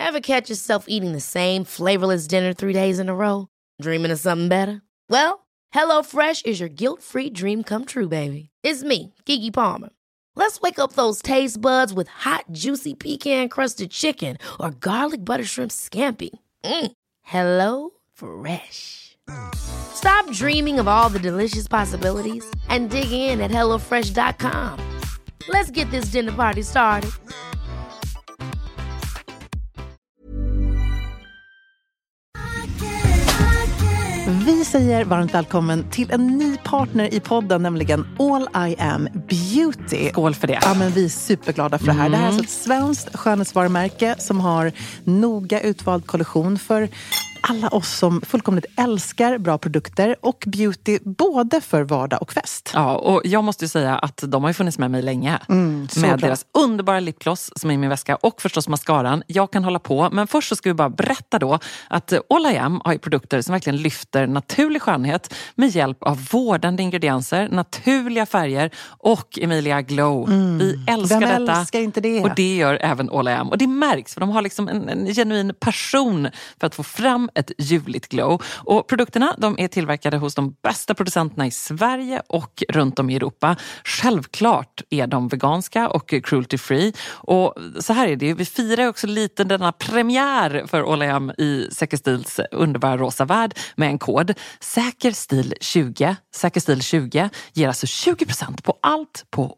Ever catch yourself eating the same flavorless dinner 3 days in a row? Dreaming of something better? Well, HelloFresh is your guilt-free dream come true, baby. It's me, Keke Palmer. Let's wake up those taste buds with hot, juicy pecan-crusted chicken or garlic butter shrimp scampi. Hello Fresh. Stop dreaming of all the delicious possibilities and dig in at HelloFresh.com. Let's get this dinner party started. Vi säger varmt välkommen till en ny partner i podden, nämligen All I Am Beauty. Skål för det. Ja, men vi är superglada för det här. Det här är alltså ett svenskt skönhetsvarumärke som har noga utvald kollektion för alla oss som fullkomligt älskar bra produkter och beauty både för vardag och fest. Ja, och jag måste ju säga att de har ju funnits med mig länge. Med deras underbara lipgloss som är i min väska och förstås mascaran. Jag kan hålla på, men först så ska vi bara berätta då att All I Am har ju produkter som verkligen lyfter naturlig skönhet med hjälp av vårdande ingredienser, naturliga färger och Emilia Glow. Vi älskar detta. Vem älskar inte det? Och det gör även All I Am. Och det märks för de har liksom en genuin passion för att få fram ett ljuvligt glow. Och produkterna, de är tillverkade hos de bästa producenterna i Sverige och runt om i Europa. Självklart är de veganska och cruelty free. Och så här är det, vi firar också lite denna premiär för All I Am i Säkerstils underbara rosa värld med en kod. Säkerstil20. Säkerstil20 ger alltså 20% på allt på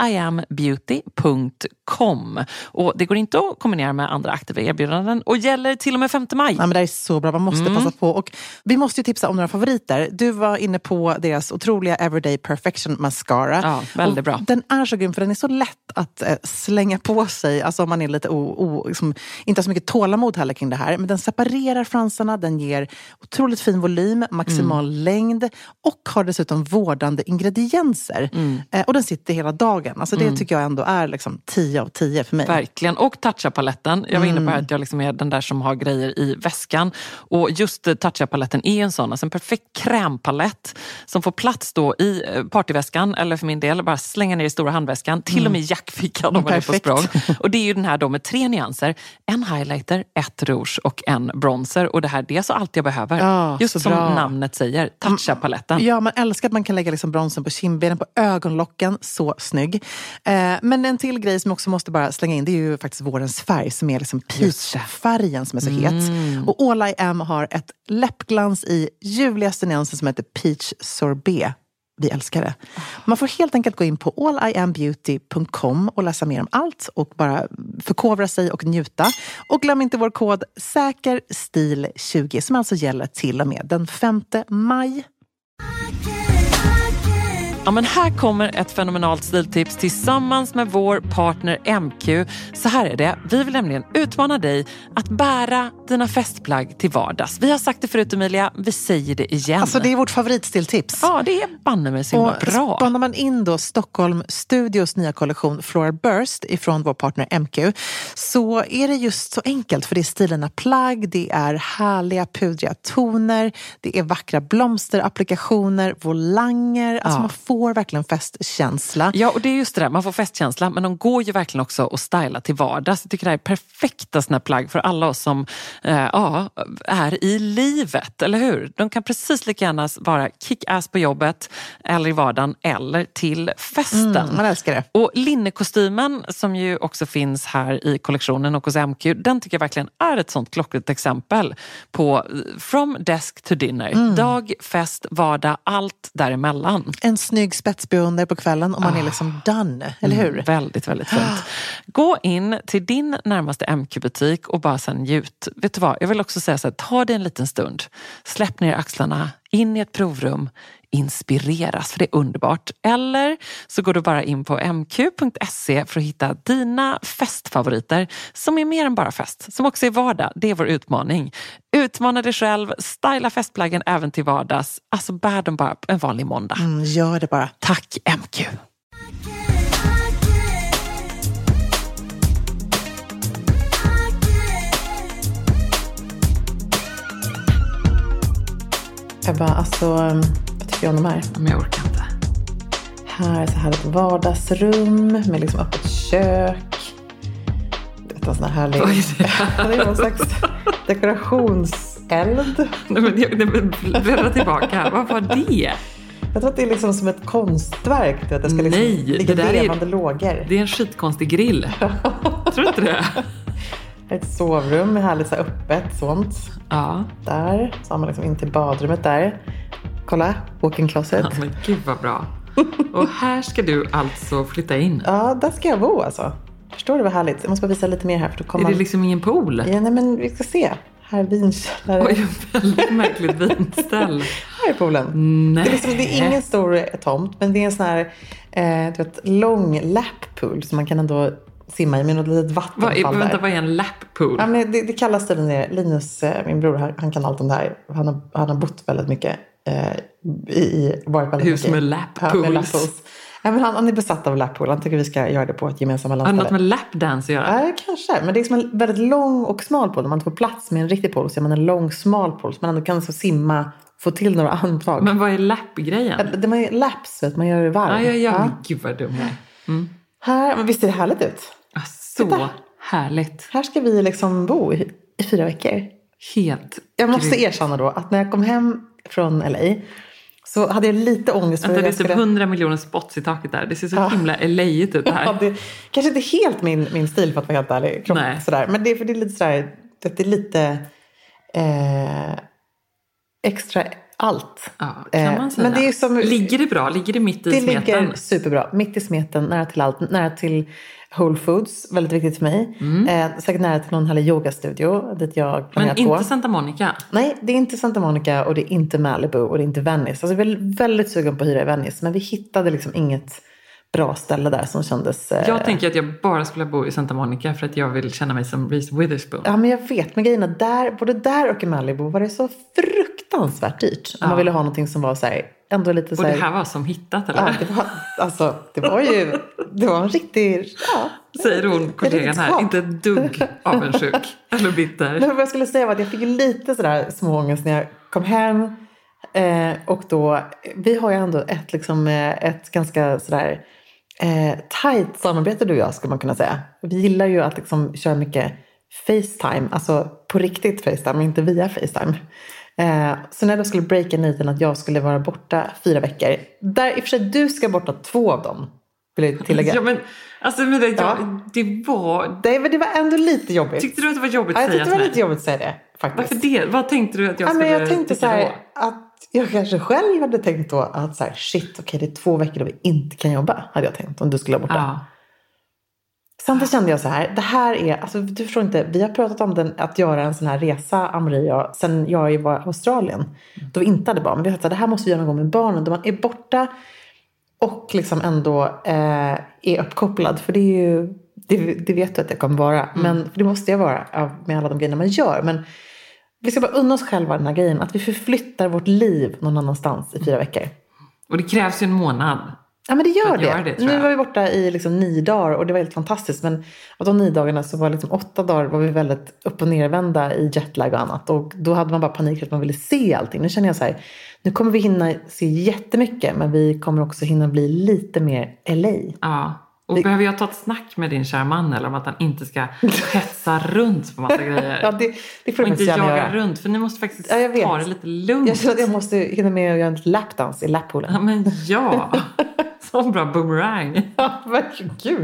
alliambeauty.com. Och det går inte att kombinera med andra aktiva erbjudanden och gäller till och med 5 maj. Ja, men det är så bra, man måste passa på. Och vi måste ju tipsa om några favoriter. Du var inne på deras otroliga Everyday Perfection Mascara. Ja, väldigt bra. Den är så grym för den är så lätt att slänga på sig. Alltså om man är lite liksom, inte har så mycket tålamod heller kring det här. Men den separerar fransarna, den ger otroligt fin volym, maximal längd och har dessutom vårdande ingredienser. Och den sitter hela dagen. Alltså det tycker jag ändå är liksom 10 av 10 för mig. Verkligen. Och Tatcha-paletten. Jag var inne på att jag liksom är den där som har grejer i väskan. Och just Tatcha-paletten är en sån. Alltså en perfekt krämpalett som får plats då i partyväskan. Eller för min del, bara slänga ner i stora handväskan. Till och med jackfickan om man är på språng. Och det är ju den här då med 3 nyanser. En highlighter, 1 rouge och en bronzer. Och det här, det är så allt jag behöver. Ja, just som namnet säger. Tatcha-paletten. Ja, man älskar att man kan lägga liksom bronzen på kindbenen, på ögonlocken. Så snygg. Men en till grej som också måste bara slänga in, det är ju faktiskt vårens färg som är liksom peach-färgen som är så het. Och All I Am har ett läppglans i ljuvligaste nyansen som heter Peach Sorbet. Vi älskar det. Man får helt enkelt gå in på alliambeauty.com och läsa mer om allt och bara förkovra sig och njuta. Och glöm inte vår kod SÄKERSTIL20 som alltså gäller till och med den 5 maj. Ja, men här kommer ett fenomenalt stiltips tillsammans med vår partner MQ. Så här är det. Vi vill nämligen utmana dig att bära dina festplagg till vardags. Vi har sagt det förut, Emilia. Vi säger det igen. Alltså det är vårt favoritstiltips. Ja, det är banne mig så himla bra. Spanar man in då Stockholm Studios nya kollektion Floral Burst ifrån vår partner MQ, så är det just så enkelt. För det är stilarna plagg, det är härliga pudriga toner, det är vackra blomsterapplikationer, volanger. Alltså man får verkligen festkänsla. Ja, och det är just det där. Man får festkänsla, men de går ju verkligen också att styla till vardags. Jag tycker det här är perfekta såna plagg för alla oss som är i livet, eller hur? De kan precis lika gärna vara kick-ass på jobbet eller i vardagen eller till festen. Man älskar det. Och linnekostymen som ju också finns här i kollektionen och hos MQ, den tycker jag verkligen är ett sånt klockrent exempel på from desk to dinner. Dag, fest, vardag, allt däremellan. En snygg spetsbeundrar på kvällen och man är liksom done, eller hur? Väldigt, väldigt fint. Gå in till din närmaste MQ-butik och bara sen njut. Vet du vad, jag vill också säga så här, ta dig en liten stund. Släpp ner axlarna, in i ett provrum, inspireras, för det är underbart. Eller så går du bara in på mq.se för att hitta dina festfavoriter som är mer än bara fest, som också är vardag. Det är vår utmaning. Utmana dig själv, styla festplaggen även till vardags. Alltså bär dem bara en vanlig måndag. Gör det bara. Tack MQ. Ebba, alltså, vad tycker jag om de här? Men jag orkar inte. Här är så här ett vardagsrum med liksom öppet kök. En sån här härlig... Det är någon slags dekorationseld. Nej, men bläddra tillbaka. Vad var det? Jag tror att det är liksom som ett konstverk. Att det ska liksom ligga levande lågor. Det är en skitkonstig grill. Tror du inte det? Ett sovrum med härligt så här öppet sånt. Ja. Där. Så har man liksom in till badrummet där. Kolla, walk-in closet. Ja, men gud vad bra. Och här ska du alltså flytta in. Ja, där ska jag bo alltså. Förstår du vad härligt? Jag måste bara visa lite mer här. För då kommer är det liksom ingen pool? Ja, nej men vi ska se. Här är vinkällare. Oj, väldigt märkligt vinställ. Här är poolen. Nej. Det är ingen stor tomt, men det är en sån här du vet, lång lappool som man kan ändå simma i med något litet vattenfall. Vad är en lappool? Ja, men det kallas det där. Linus, min bror, han kan allt om det här. Han har bott väldigt mycket varit väldigt hus mycket. Med lappools. Ja, men han är besatt av lappool. Han tycker vi ska göra det på ett gemensamma landställe. Har något med lapdance att göra? Ja, kanske. Men det är som en väldigt lång och smal pool. När man inte får plats med en riktig pool så är man en lång, smal pool. Så man ändå kan så simma, få till några andtag. Men vad är lappgrejen? Det är laps, vet man gör det varv. Ja. Gud vad dum jag är. Här, men visst ser det härligt ut? Så härligt. Här ska vi liksom bo i 4 veckor. Helt Jag måste erkänna då att när jag kom hem från LA så hade jag lite ångest. Det är typ 100 miljoner spots i taket där. Det ser så himla LA-igt ut här. Ja, det kanske inte helt min stil för att vara helt ärlig. Sådär. Men det är lite sådär, det är lite extra allt. Ja, kan man säga. Men det är som, ligger det bra? Ligger det mitt i smeten? Det ligger superbra. Mitt i smeten, nära till allt. Nära till Whole Foods, väldigt viktigt för mig. Säkert nära till någon härlig yogastudio dit jag planerat gå. Men inte Santa Monica? Nej, det är inte Santa Monica och det är inte Malibu och det är inte Venice. Alltså jag är väldigt sugen på att hyra i Venice, men vi hittade liksom inget bra ställe där som kändes... Jag tänker att jag bara skulle bo i Santa Monica för att jag vill känna mig som Reese Witherspoon. Ja, men jag vet. Men grejerna där, både där och i Malibu var det så fruktansvärt dyrt. Om man ville ha någonting som var så här, ändå lite så här... Och det här var som hittat, eller? Ja, det var en riktig... Ja, säger hon, kollegan här. Inte ett dugg avundsjuk eller bitter. Men vad jag skulle säga var att jag fick lite sådär småångest när jag kom hem. Och då, vi har ju ändå ett ganska sådär tajt samarbete du och jag, skulle man kunna säga. Vi gillar ju att liksom köra mycket FaceTime, alltså på riktigt FaceTime, inte via FaceTime. Så när jag skulle breaka nyheten att jag skulle vara borta 4 veckor, där i och för sig du ska borta 2 av dem, vill jag tillägga. Ja, men alltså det var ändå lite jobbigt. Tyckte du att det var jobbigt att säga? Jag tyckte det var lite jobbigt att säga det, faktiskt. Varför det? Vad tänkte du att jag skulle jag tänkte så här, att jag kanske själv hade tänkt då att så här, okej, det är 2 veckor då vi inte kan jobba, hade jag tänkt, om du skulle vara borta. Ja. Samtidigt kände jag så här, det här är, alltså du förstår inte, vi har pratat om att göra en sån här resa, Amri och jag, sen jag var i Australien, då vi inte hade barn. Men vi har sagt, det här måste vi göra någon gång med barnen, då man är borta och liksom ändå är uppkopplad, för det är ju, det vet du att jag kommer vara, men för det måste jag vara med alla de grejerna man gör. Men vi ska bara unna oss själva den här grejen, att vi förflyttar vårt liv någon annanstans i 4 veckor. Och det krävs ju en månad. Ja, men det gör det. Nu var vi borta i liksom 9 dagar och det var helt fantastiskt. Men av de 9 dagarna så var liksom 8 dagar var vi väldigt upp- och nervända i jetlag och annat. Och då hade man bara panik att man ville se allting. Nu känner jag så här, nu kommer vi hinna se jättemycket, men vi kommer också hinna bli lite mer LA. Ja. Och behöver jag ta ett snack med din kära man eller om att han inte ska hetsa runt på massa grejer? Ja, det får och inte jaga göra runt, för ni måste faktiskt ta det lite lugnt. Jag känner att jag måste hinna med att göra en lapdance i lappoolen. Ja, men ja. Så bra boomerang. Ja, verkligen. Gud.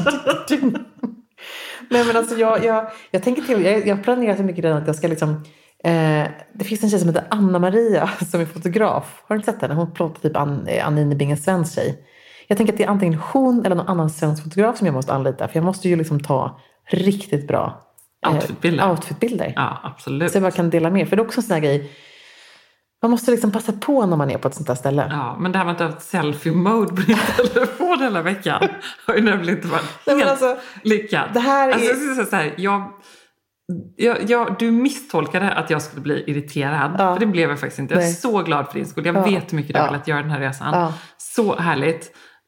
Nej, men alltså jag tänker till, jag planerar så mycket redan att jag ska liksom... det finns en tjej som heter Anna-Maria som är fotograf. Har du inte sett henne? Hon plåtar typ Anine Bingens svensk tjej. Jag tänker att det är antingen hon eller någon annan svensk fotograf som jag måste anlita. För jag måste ju liksom ta riktigt bra outfitbilder. Ja, absolut. Så jag bara kan dela med. För det är också en sån här grej. Man måste liksom passa på när man är på ett sånt här ställe. Ja, men det här med att ha ett selfie-mode på din telefon hela veckan har ju nämligen inte varit helt lyckat. Det här är... Alltså, jag ska säga så här, du misstolkade att jag skulle bli irriterad. För det blev jag faktiskt inte. Jag är så glad för din skull. Jag vet hur mycket du har velat göra den här resan. Så härligt.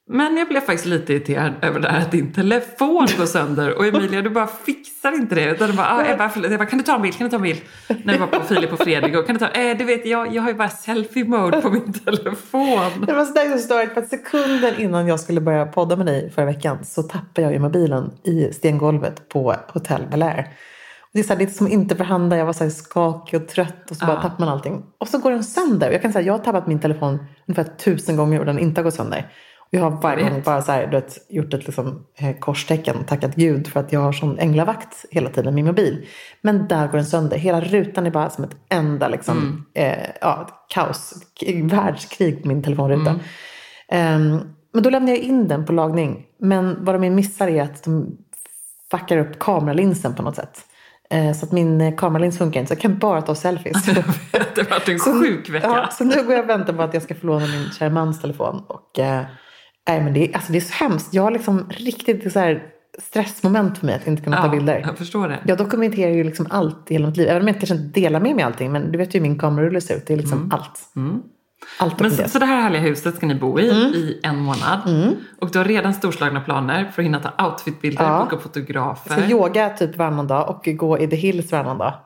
Men jag blev faktiskt lite irriterad över det här att din telefon går sönder. Och Emilia, du bara fixar inte det. Utan du bara, jag bara, kan du ta en bild? När vi var på Filip och Fredrik. Och kan du ta, du vet, jag har ju bara selfie-mode på min telefon. Det var så där så störigt för att sekunden innan jag skulle börja podda med dig förra veckan så tappade jag ju mobilen i stengolvet på Hotel Bel Air. Det är så här, det är som inte för handa. Jag var så här skakig och trött och så bara tappar man allting. Och så går den sönder. Jag kan säga, jag har tappat min telefon ungefär 1000 gånger och den inte har gått sönder. Jag har varje gång bara så här, gjort ett liksom, korstecken och tackat Gud för att jag har sån änglavakt hela tiden med min mobil. Men där går den sönder. Hela rutan är bara som ett enda liksom, kaos, världskrig på min telefonruta. Men då lämnar jag in den på lagning. Men vad de missar är att de fuckar upp kameralinsen på något sätt. Så att min kameralins funkar inte. Så jag kan bara ta selfies. Det har varit en sjuk vecka. Ja, så nu går jag och väntar på att jag ska få låna min kära mans telefon. Och men det är så hemskt. Jag har liksom riktigt så här stressmoment för mig att inte kunna ta bilder. Jag förstår det. Jag dokumenterar ju liksom allt i hela mitt liv. Även om jag kanske inte delar med mig allting. Men du vet ju hur min kamerarulle ser ut. Det är liksom allt. Allt. Men så det här härliga huset ska ni bo i 1 månad. Och du har redan storslagna planer för att hinna ta outfitbilder, boka fotografer. Så yoga typ varannan dag och gå i The Hills varannan dag.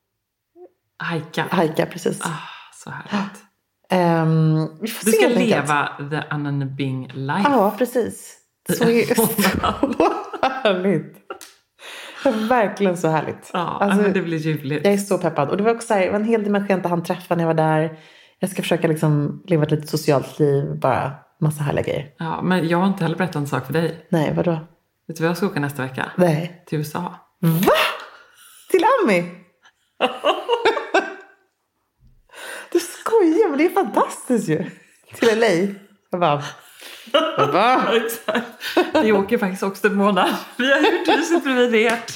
Hajka, precis. Så härligt. Du ska leva the Anna Bing life. Ja, precis. Så härligt. Verkligen så härligt. Ja, alltså, men det blir ljuvligt. Jag är så peppad. Och det var också så här, det var en hel del människor jag inte hann träffa när jag var där. Jag ska försöka liksom leva ett lite socialt liv. Bara massa härliga grejer. Ja, men jag har inte heller berättat en sak för dig. Nej, vadå? Vet du vad jag ska åka nästa vecka? Nej. Till USA. Va? Till Ami? Du skojar, men det är fantastiskt ju. Till LA. Jag bara... Exakt. Vi åker faktiskt också en månad. Vi har gjort huset bredvid ert.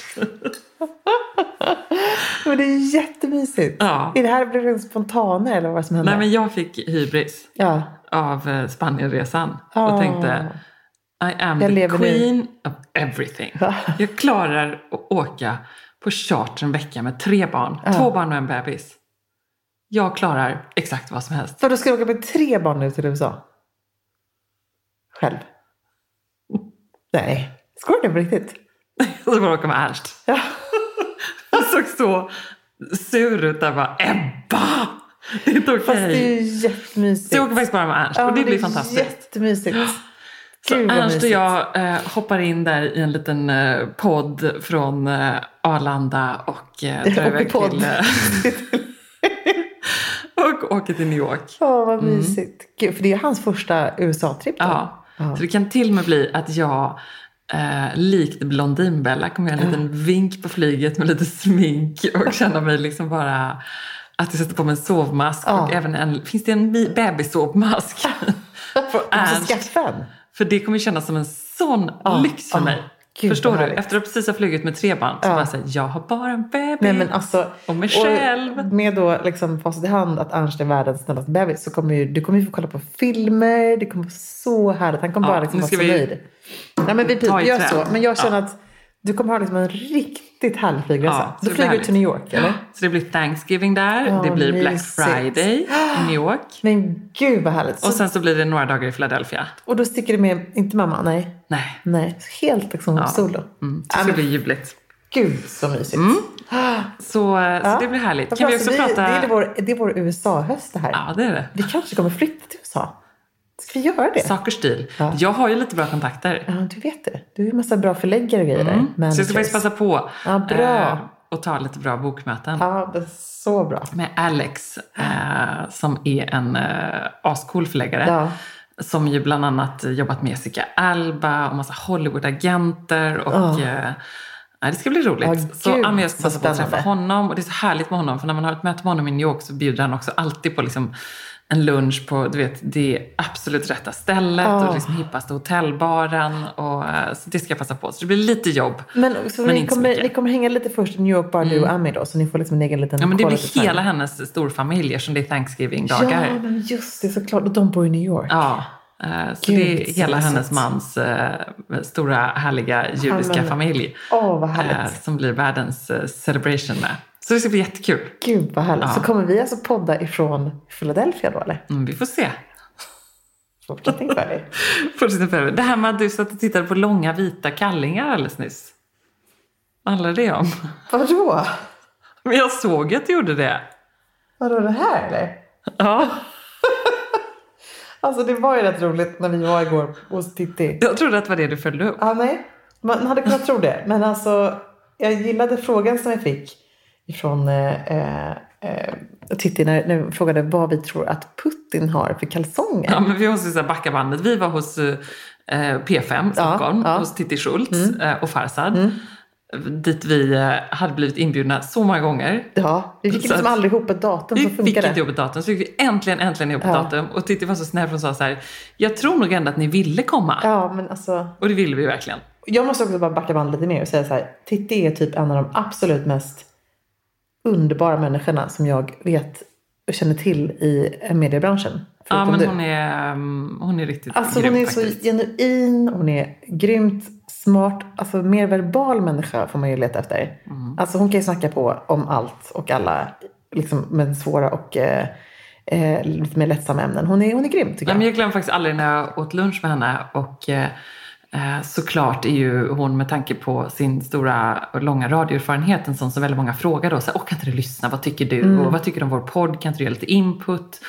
Men det är jättemysigt. Ja. Är det här blev en spontaner eller vad som hände? Nej, men jag fick hybris av Spanienresan. Och tänkte, I am the queen of everything. Jag klarar att åka på charter en vecka med 3 barn. 2 barn och en bebis. Jag klarar exakt vad som helst. För då ska du åka med 3 barn nu till USA? Själv? Nej. Ska du det på riktigt? Och så bara åka med Ernst. Ja. Jag såg så sur ut där bara, Ebba! Det är inte okej. Fast det är ju jättemysigt. Så jag åker faktiskt bara med Ernst och det blir fantastiskt. Jättemysigt. Så Ernst och jag hoppar in där i en liten podd från Arlanda och drar iväg till... och åker till New York. Vad mysigt. Gud, för det är hans första USA-tripp då. Ja. Så det kan till och med bli att jag likt Blondinbella kommer göra en liten vink på flyget med lite smink och känna mig liksom bara att jag sätter på mig en sovmask och även finns det en bebissovmask på Ernst. För det kommer kännas som en sån lyx för mig. Gud, förstår du? Efter att precis ha flugit med 3 barn så bara säga, jag har bara en bebis. Nej, men alltså, och mig själv. Och med då liksom facit i hand att Ernst är världens snällaste bebis så kommer du kommer ju få kolla på filmer. Det kommer vara så härligt. Han kommer bara liksom vara så nöjd. Nej, men vi gör så. Men jag känner att du kommer ha liksom en riktigt härlig flygresa. Du flyger till New York, eller? Så det blir Thanksgiving där. Det blir Black Friday i New York. Men gud vad härligt. Och sen så blir det några dagar i Philadelphia. Och då sticker det med, inte mamma, nej. Helt liksom solo. Så det blir ljuvligt. Gud så mysigt. Så det blir härligt. Kan vi också prata... Det är vår USA-höst det här. Ja, det är det. Vi kanske kommer flytta till USA. Ska vi göra det? Sakers stil. Ja. Jag har ju lite bra kontakter. Ja, du vet det. Du är en massa bra förläggare och grejer där. Så jag ska faktiskt passa på bra. Och ta lite bra bokmöten. Ja, det är så bra. Med Alex, som är en ascool förläggare. Ja. Som ju bland annat jobbat med Jessica Alba och massa Hollywood-agenter. Och det ska bli roligt. Så jag ska passa på att träffa honom. Och det är så härligt med honom. För när man har ett möte med honom i New York så bjuder han också alltid på liksom en lunch på, du vet, det absolut rätta stället och liksom hippaste hotellbaren och så det ska jag passa på. Så det blir lite jobb. Men ni kommer hänga lite först i New York bara du och Ami då, så ni får liksom en egen liten... Ja, men det blir hela hennes storfamilj eftersom det är Thanksgiving-dagar. Ja, men just det, såklart. Och de bor i New York. Ja, så det är hela hennes mans stora härliga judiska familj. Vad härligt. Som blir världens celebration med. Så det ska bli jättekul. Gud vad härligt. Så kommer vi alltså podda ifrån Philadelphia då eller? Vi får se. Fortsättning färdig. Fortsättning färdig. Det här med att du satt och tittade på långa vita kallingar alldeles nyss. Vad handlar det om? Vadå? Men jag såg att du gjorde det. Vadå, det här eller? Ja. Alltså det var ju rätt roligt när vi var igår hos Titti. Jag trodde att det var det du följde upp. Ja, nej. Man hade kunnat tro det. Men alltså, jag gillade frågan som jag fick ifrån Titti när vi frågade vad vi tror att Putin har för kalsonger. Ja, men vi måste backa bandet. Vi var hos P5 Stockholm, hos Titti Schultz och Farsad. Dit vi hade blivit inbjudna så många gånger. Ja, vi fick liksom aldrig ihop ett datum som funkade. Vi fick inte ihop ett datum, så fick vi äntligen ihop ett datum. Och Titti var så snäll och sa så här: jag tror nog ändå att ni ville komma. Ja, men alltså... Och det ville vi verkligen. Jag måste också bara backa bandet lite mer och säga så här: Titti är typ en av de absolut mest underbara människorna som jag vet och känner till i mediebranschen. Ja, men hon är riktigt alltså grym, hon är faktiskt. Så genuin, hon är grymt smart, alltså mer verbal människa får man ju leta efter. Alltså hon kan ju snacka på om allt och alla liksom med svåra och lite mer lättsamma ämnen. Hon är grym tycker jag. Men jag glömmer faktiskt aldrig när jag åt lunch med henne och såklart är ju hon med tanke på sin stora och långa radioerfarenhet en sån som väldigt många frågar då. Så här, kan inte du lyssna? Vad tycker du? Och vad tycker du om vår podd? Kan inte du ge lite input?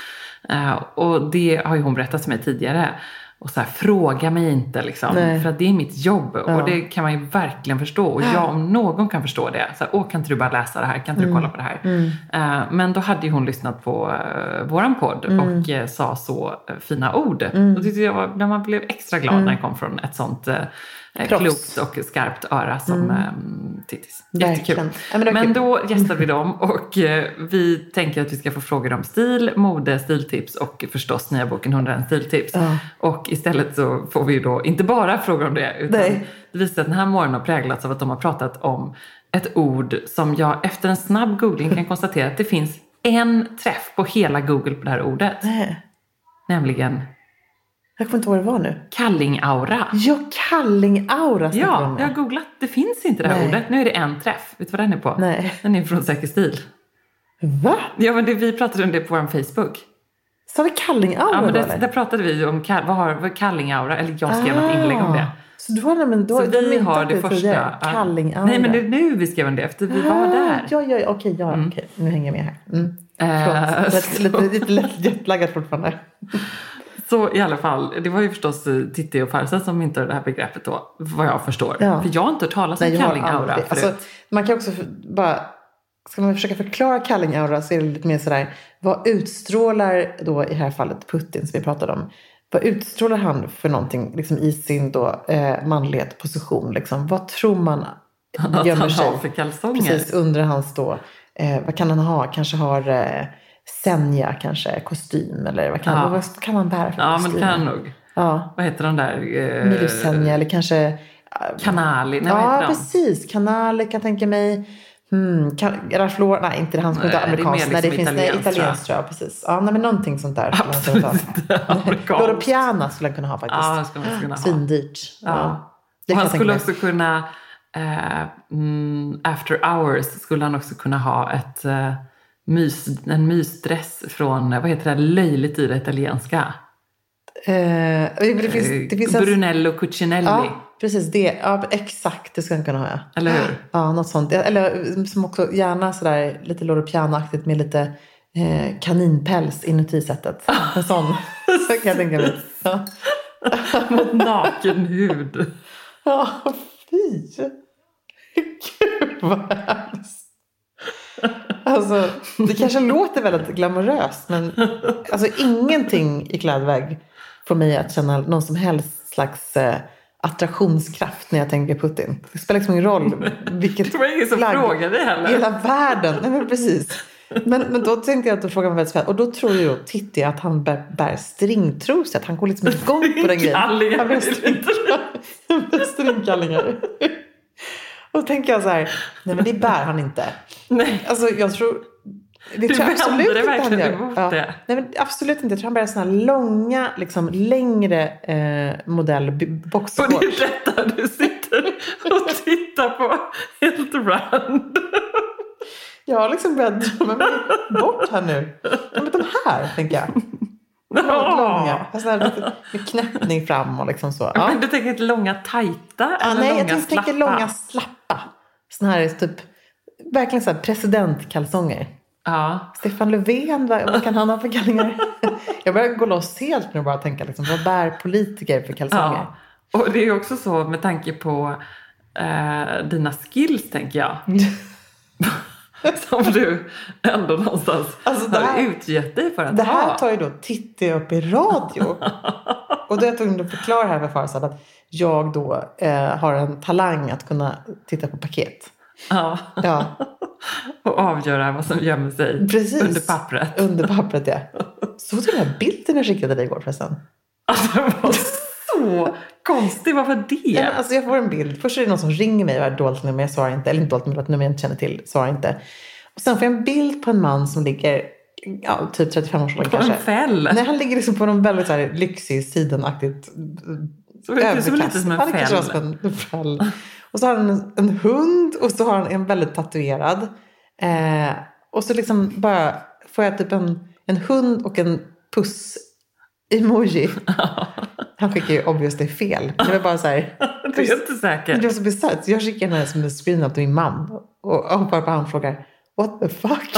Och det har ju hon berättat för mig tidigare. Och så här, fråga mig inte liksom. För att det är mitt jobb. Ja. Och det kan man ju verkligen förstå. Och jag om någon kan förstå det. Så här, kan inte du bara läsa det här? Kan inte du kolla på det här? Men då hade ju hon lyssnat på våran podd. Och sa så fina ord. Och tyckte jag när man blev extra glad när det kom från ett sånt klokt och skarpt öra som Tittis. Jättekul. Men då gästar vi dem. Och vi tänker att vi ska få frågor om stil, mode, stiltips. Och förstås nya boken 101 stiltips. Och istället så får vi då inte bara frågor om det. Utan det visar att den här morgonen har präglats av att de har pratat om ett ord som jag efter en snabb googling kan konstatera att det finns en träff på hela Google på det här ordet. Nämligen... Jag kommer inte ihåg vad det var nu. Kallingaura. Ja, kallingaura. Ja, jag har googlat. Det finns inte det här ordet. Nu är det en träff. Vet du vad den är på? Nej. Den är från Säker stil. Va? Ja, men vi pratade om det på vår Facebook. Så vi kallingaura? Ja, men där pratade vi om vad kallingaura. Eller jag skrev något inlägg om det. Så du har så vi har det första. Kallingaura. Nej, men det är nu vi skrev om det. Efter vi var där. Ja, okej. Nu hänger jag med här. Lite lätt jetlaggad fortfarande. Så i alla fall, det var ju förstås Titti och Farsa som inte har det här begreppet då, vad jag förstår. Ja. För jag har inte hört talas om kallingaura förut. Alltså, man kan också bara, ska man försöka förklara kallingaura så är det lite mer sådär, vad utstrålar då i det här fallet Putin som vi pratade om? Vad utstrålar han för någonting liksom, i sin då, manlighet, position? Liksom? Vad tror man gömmer sig? För kalsonger? Precis, under hans då, vad kan han ha? Kanske har... Senja kanske, kostym eller vad kan man bära för kostym? Men det kan han nog. Ja. Vad heter de där? Milus Senja eller kanske... Canali, nej, ja, precis. Canali kan tänka mig. Ralph Lauren, nej inte det, han som inte är amerikansk. Nej, det finns italienskt tror jag, precis. Ja, nej, men någonting sånt där. Loro Piana skulle han kunna ha faktiskt. Ja, det skulle man kunna ha. Svindyrt. Ja. Och han skulle också kunna after hours skulle han också kunna ha en mysdress från, vad heter det, löjligt i det italienska? Det finns Brunello Cucinelli. Ja, precis det. Ja, exakt, det ska han kunna ha. Eller hur? Ja, något sånt. Eller som också gärna sådär lite Loro Piano-aktigt med lite kaninpäls inuti sättet. En sån. Så kan jag tänka mig. Ja. Mot naken hud. Ja, fy. Gud, vad hemskt. Alltså, det kanske låter väldigt glamoröst, men alltså ingenting i klädväg får mig att känna någon som helst slags attraktionskraft när jag tänker Putin. Det spelar liksom ingen roll vilket det var ingen som frågade det heller. Hela världen, nej men precis. Men då tänkte jag att då frågade man väldigt spännande. Och då tror jag Titti att han bär stringtrosor. Att han går liksom igång på den grejen. Han bär stringkallingar. Och då tänker jag så här, nej men det bär han inte. Nej. Alltså jag tror... Det tror jag absolut det inte han gör. Ja. Nej men absolut inte. Jag tror han bär såna långa, liksom längre modell boxshorts. Och det är detta du sitter och tittar på helt random. Jag har liksom börjat drömma mig bort här nu. Men de här, tänker jag. Långa. Alltså med knäppning fram och liksom så. Ja. Men du tänker inte långa tajta eller nej, långa jag tänker långa slappa. Såna här typ, verkligen så här presidentkalsonger. Ja. Stefan Löfven, vad kan han ha för kallingar? Jag börjar gå loss helt nu och bara tänka liksom, vad bär politiker för kalsonger? Ja. Och det är också så med tanke på dina skills, tänker jag. Som du ändå någonstans har utgett dig för att det här tar ju då Titti upp i radio. Och då är jag tvungen att förklara här för Farzad att jag då har en talang att kunna titta på paket. Ja. Och avgöra vad som gömmer sig under pappret. Under pappret, ja. Så den här bilden jag skickade dig igår förresten. Alltså, det var så konstigt. Varför det? Ja, alltså jag får en bild. Först är det någon som ringer mig och har dolt nummer. Jag svarar inte. Eller inte dolt nummer, ett nummer jag inte känner till. Svarar inte. Och sen får jag en bild på en man som ligger typ 35-årsåldern kanske. På en fäll? Nej, han ligger liksom på någon väldigt så här lyxig, sidenaktigt överkast. Som en fäll. Som en fäll. Och så har han en hund och så har han en väldigt tatuerad. Och så liksom bara får jag typ en hund och en puss-emoji. Han skickar ju obviously fel. Det var bara så här. Det är inte säkert. Det var så bisarrt. Jag skickar den här som en screen till min man. Och hoppar på han och frågar, what the fuck?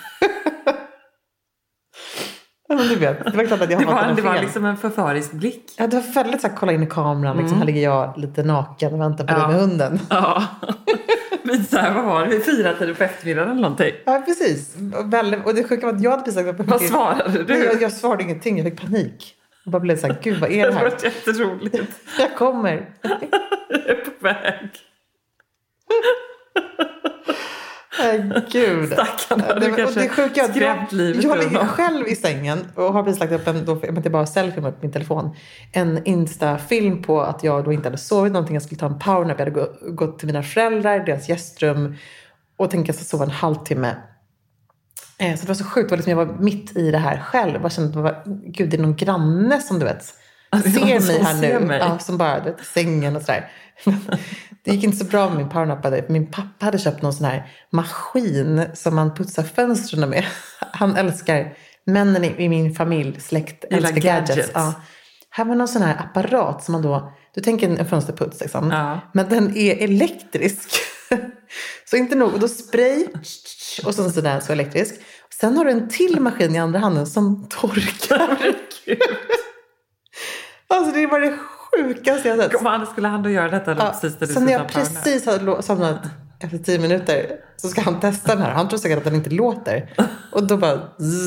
Men du vet, det var klart att jag det var liksom en förförisk blick. Ja, det var väldigt så här, kolla in i kameran. Liksom, här ligger jag lite naken och väntar på dig med hunden. Ja. Men så här, vad var det? Vid 4-tiden på eftermiddagen eller någonting? Ja, precis. Och det sjuka var att jag hade precis sagt... Vad svarade du? Jag svarade ingenting. Jag fick panik. Och bara blev så här, gud vad är det här? Det var jätteroligt. Jag kommer. Jag är på väg. Gud. Stackarna, du kanske skrämt livet. Jag ligger själv i sängen och har precis lagt upp jag bara selfie på min telefon. En Insta-film på att jag då inte hade sovit någonting. Jag skulle ta en powernap. Jag hade gått till mina föräldrar, deras gästrum och tänkte att jag ska sova en halvtimme. Så det var så sjukt. Det var liksom, jag var mitt i det här själv. Jag kände att gud, det är någon granne som du vet ser mig här nu. Ja, som bara du vet, sängen och sådär. Det gick inte så bra med min powernap. Min pappa hade köpt någon sån här maskin som man putsar fönstren med. Han älskar, männen i min familj, släkt, älskar gadgets. Ja. Här var någon sån här apparat som man då, du tänker en fönsterputs liksom. Ja. Men den är elektrisk. Så inte nog, och då spray och sådär så elektrisk. Sen har du en till maskin i andra handen som torkar. Alltså det var det sjukaste jag sett. Kom an, skulle han då göra detta då precis när du sen när jag precis hade somnat efter 10 minuter så ska han testa den här. Han tror säkert att den inte låter. Och då bara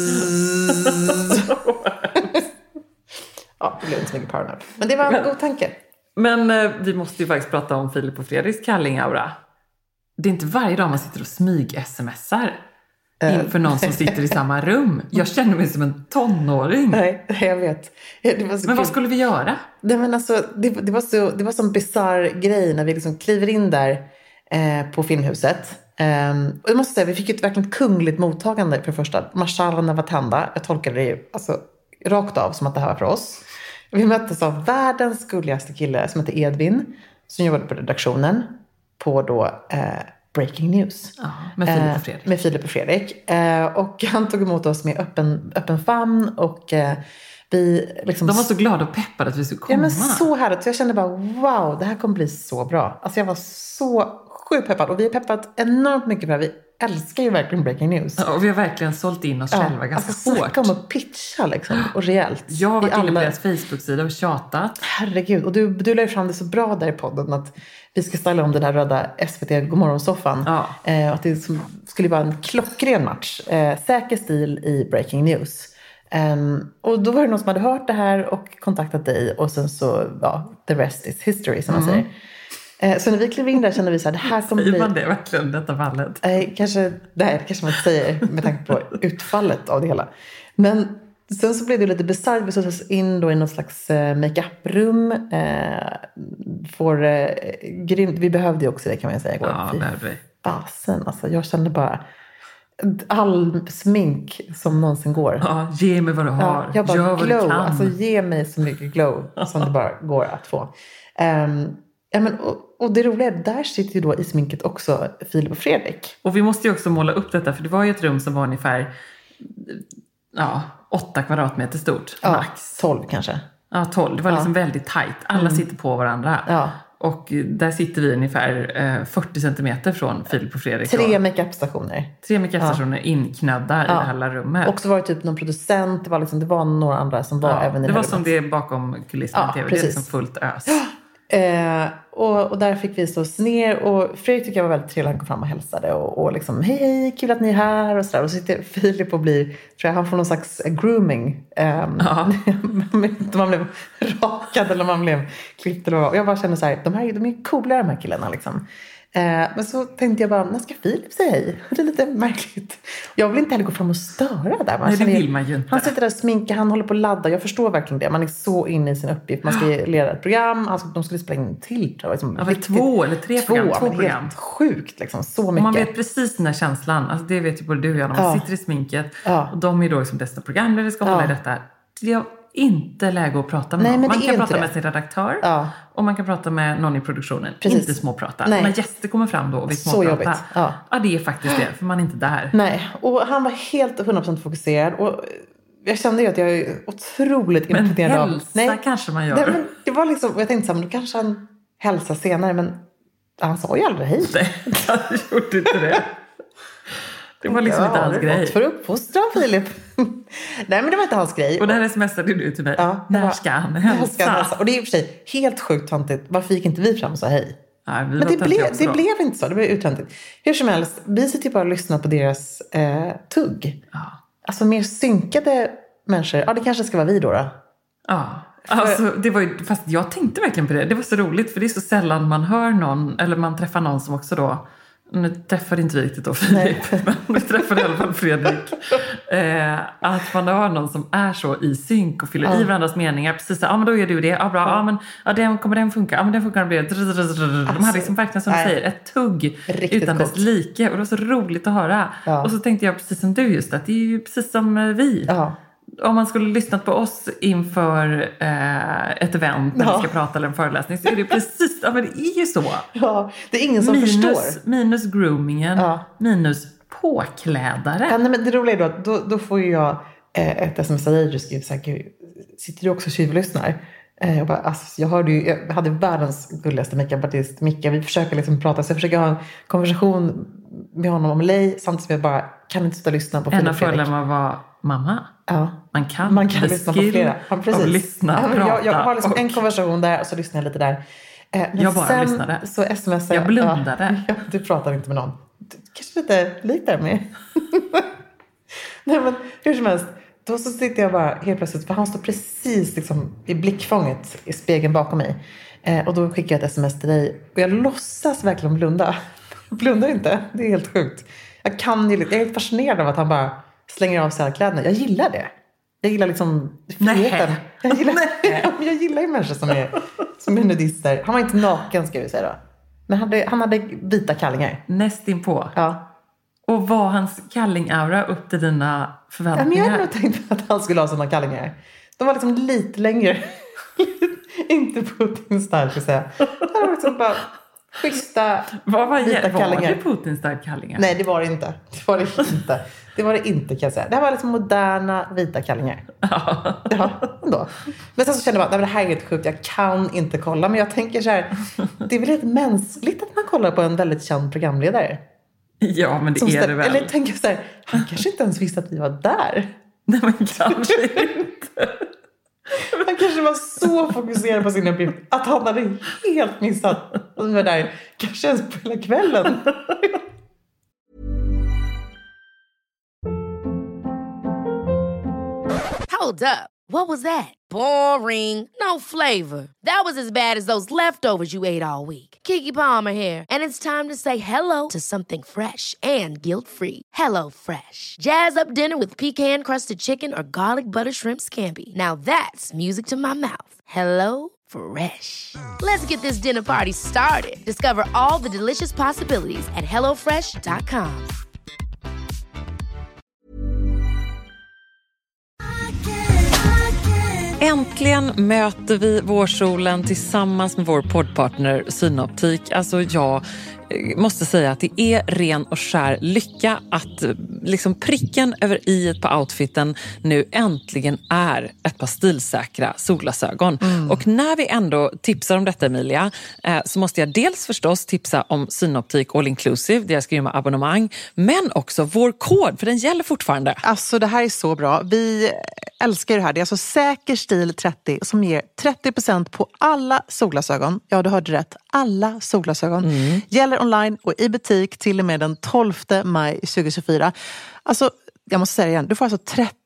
ja, det blev inte så mycket powernap. Men det var en god tanke. Men vi måste ju faktiskt prata om Filip och Fredriks kallingaura. Det är inte varje dag man sitter och smyg-smsar inför någon som sitter i samma rum. Jag känner mig som en tonåring. Nej, jag vet. Men vad skulle vi göra? Nej, men alltså, det var så en bizarr grej när vi liksom kliver in där på Filmhuset. Och jag måste säga, vi fick ett verkligen kungligt mottagande för det första. Mashallah Navatanda. Jag tolkade det ju alltså, rakt av som att det här var för oss. Vi möttes av världens gulligaste kille som heter Edvin. Som jobbade på redaktionen på då... Breaking News. Ja, med Filip och Fredrik. Med Filip och Fredrik. Och han tog emot oss med öppen famn. Och vi liksom... De var så glada och peppade att vi skulle komma. Ja, men så härligt. Så jag kände bara, wow, det här kommer bli så bra. Alltså jag var så sjukt peppad. Och vi har peppat enormt mycket på det här. Vi älskar ju verkligen Breaking News. Ja, och vi har verkligen sålt in oss själva ganska hårt. Snacka om att pitcha liksom. Och rejält. Jag har varit inne på deras Facebook-sida och tjatat. Herregud. Och du la ju fram det så bra där i podden att vi ska ställa om den där röda SVT Godmorgon-soffan. Ja. Att det skulle vara en klockren match. Säker stil i Breaking News. Och då var det någon som hade hört det här och kontaktat dig. Och sen så, the rest is history som man säger. Så när vi klev in där kände vi så här, det här kommer bli... Säger man det verkligen, detta fallet? Kanske man inte säger med tanke på utfallet av det hela. Men sen så blev det lite bisarrt. Vi sågs in då i något slags make-up-rum. Grymt. Vi behövde ju också det kan man säga. Ja, behövde vi. Basen, alltså jag kände bara all smink som någonsin går. Ja, ge mig vad du har. Jag bara, gör vad glow. du kan. Alltså ge mig så mycket glow som det bara går att få. Ja, men, och det roliga är, där sitter ju då i sminket också Filip och Fredrik. Och vi måste ju också måla upp detta, för det var ju ett rum som var ungefär Ja, 8 kvadratmeter stort, max. 12 kanske. Ja, 12. Det var liksom väldigt tajt. Alla sitter på varandra. Ja. Och där sitter vi ungefär 40 centimeter från Filip och Fredrik. 3 make-up-stationer. 3 make-up-stationer inknädda i det här lilla rummet. Och så var det typ någon producent. Det var några andra som var även i det var som det är bakom kulisserna TV. Precis. Det är liksom fullt ös. Och där fick vi stå oss ner. Och Fredrik tycker jag var väldigt trevlig. Han kom fram och hälsade. Och liksom, hej, kul att ni är här. Och så sitter Filip och blir, tror jag, han får någon slags grooming. Man blev rakad eller man blev klippt. Och jag bara kände så här, de är coola de här killarna liksom. Men så tänkte jag bara, när ska Filip säga hej? Det är lite märkligt. Jag vill inte heller gå fram och störa där. Nej, det vill man ju inte. Han sitter där och sminkar, han håller på att ladda. Jag förstår verkligen det. Man är så inne i sin uppgift. Man ska leda ett program. Alltså, de skulle spela in till, tror jag. Liksom, 2 eller 3 program. 2 program. Helt sjukt, liksom. Så mycket. Och man vet precis den här känslan. Alltså, det vet ju både du och jag. När man sitter i sminket. Och de är då liksom dessa programledare ska hålla i detta. Det är inte läge att prata med någon. Man kan prata med sin redaktör. Och man kan prata med någon i produktionen. Precis. Inte småprata. När gäster kommer fram då och vi småprata. Ja, det är faktiskt det. För man är inte där. Nej, och han var helt 100% fokuserad. Och jag kände ju att jag är otroligt imponerad av... Men hälsa kanske man gör. Nej, men det var liksom... Jag tänkte så här, men då kanske han hälsar senare. Men han sa ju aldrig hej. Nej, han gjorde inte det. Det var liksom inte hans grej. För uppfostran, Filip. Nej, men det var inte hans grej. Och det här smsade du till mig. När ska han hälsa? Och det är i och för sig helt sjukt töntigt. Varför gick inte vi fram och sa hej? Nej, men det blev inte så. Det blev uttöntigt. Hur som helst, vi sitter bara och lyssnar på deras tugg. Alltså mer synkade människor. Ja, det kanske ska vara vi då. Ja. Alltså, det var ju, fast jag tänkte verkligen på det. Det var så roligt, för det är så sällan man hör någon, eller man träffar någon som också då, nu träffade inte vi riktigt då Filip, men vi träffade i alla fall Fredrik. Att man har någon som är så i synk och fyller i varandras meningar. Precis så, men då gör du det. Bra, kommer den funka? Den funkar. De hade liksom verkligen, som du säger, ett tugg riktigt utan dess like. Och det var så roligt att höra. Och så tänkte jag precis som du just, att det är ju precis som vi. Om man skulle lyssnat på oss inför ett event när vi ska prata eller en föreläsning, så är det precis, men det är ju så. Ja, det är ingen som förstår. Minus groomingen, minus påklädare. Ja, nej, men det roliga är då får ju jag ett sms av dig, du skriver så här, sitter du också och tjuvlyssnar? Jag bara, alltså, jag hade världens gulligaste makeupartist Micke. Vi försöker liksom prata, så jag försöker ha en konversation med honom om Lej, samtidigt som jag bara kan inte sitta och lyssna på Filip. En av fördelarna var mamma. Ja. Man kan lyssna på flera. Ja, precis. Och lyssna, prata. Jag har liksom en konversation där och så lyssnar jag lite där. Men jag bara lyssnade. Så smsade jag. Blundade. Du pratar inte med någon. Kanske lite likt där med. Nej, men hur som helst. Då så sitter jag bara helt plötsligt, för han står precis liksom i blickfånget i spegeln bakom mig. Och då skickar jag ett sms till dig. Och jag låtsas verkligen blunda. Blundar inte. Det är helt sjukt. Jag är helt fascinerad av att han bara slänger av sig alla kläderna. Jag gillar det. Jag gillar liksom friheten. Jag gillar ju människor som är nudister. Han var inte naken, ska vi säga då. Men han hade vita kallingar. Nästinpå. Ja. Och var hans kallingaura upp till dina förväntningar? Ja, men jag hade nog tänkt att han skulle ha sådana kallingar. De var liksom lite längre. Inte Putin-style, ska jag säga. Han var liksom bara schyssta vita kallingar. Var det Putin-style kallingar? Nej, det var det inte. Det var det inte, kan jag säga. Det här var liksom moderna vita kallingar. Ja, ändå. Men sen så kände jag bara, det här är helt sjukt. Jag kan inte kolla. Men jag tänker så här, det är väl helt mänskligt att man kollar på en väldigt känd programledare. Ja, men det är det väl. Eller tänker jag så här, han kanske inte ens visste att vi var där. Nej, men kanske inte. Han kanske var så fokuserad på sin uppgift att han hade helt missat att vi var där. Kanske ens på hela kvällen. Hold up. What was that? Boring. No flavor. That was as bad as those leftovers you ate all week. Keke Palmer here, and it's time to say hello to something fresh and guilt-free. Hello Fresh. Jazz up dinner with pecan-crusted chicken or garlic butter shrimp scampi. Now that's music to my mouth. Hello Fresh. Let's get this dinner party started. Discover all the delicious possibilities at hellofresh.com. Äntligen möter vi vårsolen tillsammans med vår poddpartner Synoptik. Alltså jag måste säga att det är ren och skär lycka att liksom pricken över i-et på outfiten nu äntligen är ett par stilsäkra solglasögon. Och när vi ändå tipsar om detta, Emilia, så måste jag dels förstås tipsa om Synoptik All Inclusive, deras grymma abonnemang, men också vår kod, för den gäller fortfarande. Alltså det här är så bra. Vi älskar det här. Det är alltså Säker stil 30 som ger 30% på alla solglasögon. Ja, du hörde rätt. Alla solglasögon. Gäller online och i butik till och med den 12 maj 2024. Alltså, jag måste säga det igen. Du får alltså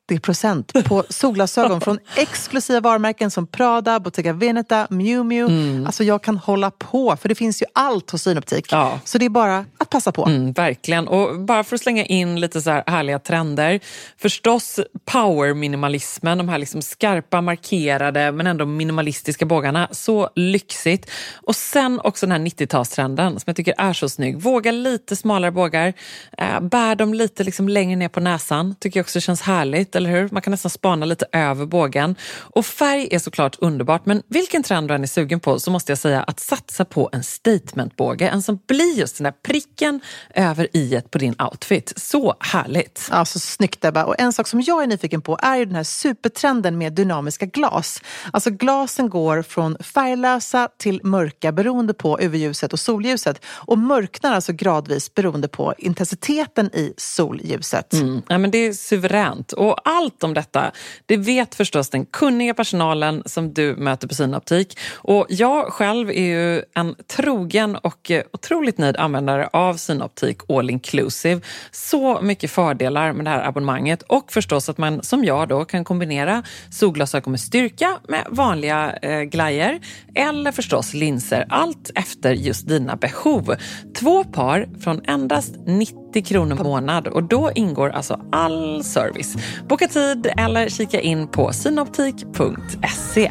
30% på solglasögon från exklusiva varumärken som Prada, Bottega Veneta, Miu Miu. Alltså jag kan hålla på, för det finns ju allt hos Synoptik. Ja. Så det är bara att passa på. Verkligen. Och bara för att slänga in lite så här härliga trender. Förstås power-minimalismen, de här liksom skarpa, markerade men ändå minimalistiska bågarna. Så lyxigt. Och sen också den här 90-talstrenden som jag tycker är så snygg. Våga lite smalare bågar. Bär dem lite liksom längre ner på näsan. Tycker jag också känns härligt, eller hur? Man kan nästan spana lite över bågen. Och färg är såklart underbart, men vilken trend du än är sugen på så måste jag säga att satsa på en statementbåge. En som blir just den där pricken över i-et på din outfit. Så härligt. Ja, så snyggt Ebba. Och en sak som jag är nyfiken på är ju den här supertrenden med dynamiska glas. Alltså glasen går från färglösa till mörka beroende på UV-ljuset och solljuset. Och mörknar alltså gradvis beroende på intensiteten i solljuset. Ja, men det är suveränt. Och allt om detta, det vet förstås den kunniga personalen som du möter på Synoptik. Och jag själv är ju en trogen och otroligt nöjd användare av Synoptik All Inclusive. Så mycket fördelar med det här abonnemanget. Och förstås att man som jag då kan kombinera solglasögon med styrka med vanliga glajer. Eller förstås linser. Allt efter just dina behov. 2 par från endast 90 kronor per månad. Och då ingår alltså all service. Boka tid eller kika in på synoptik.se.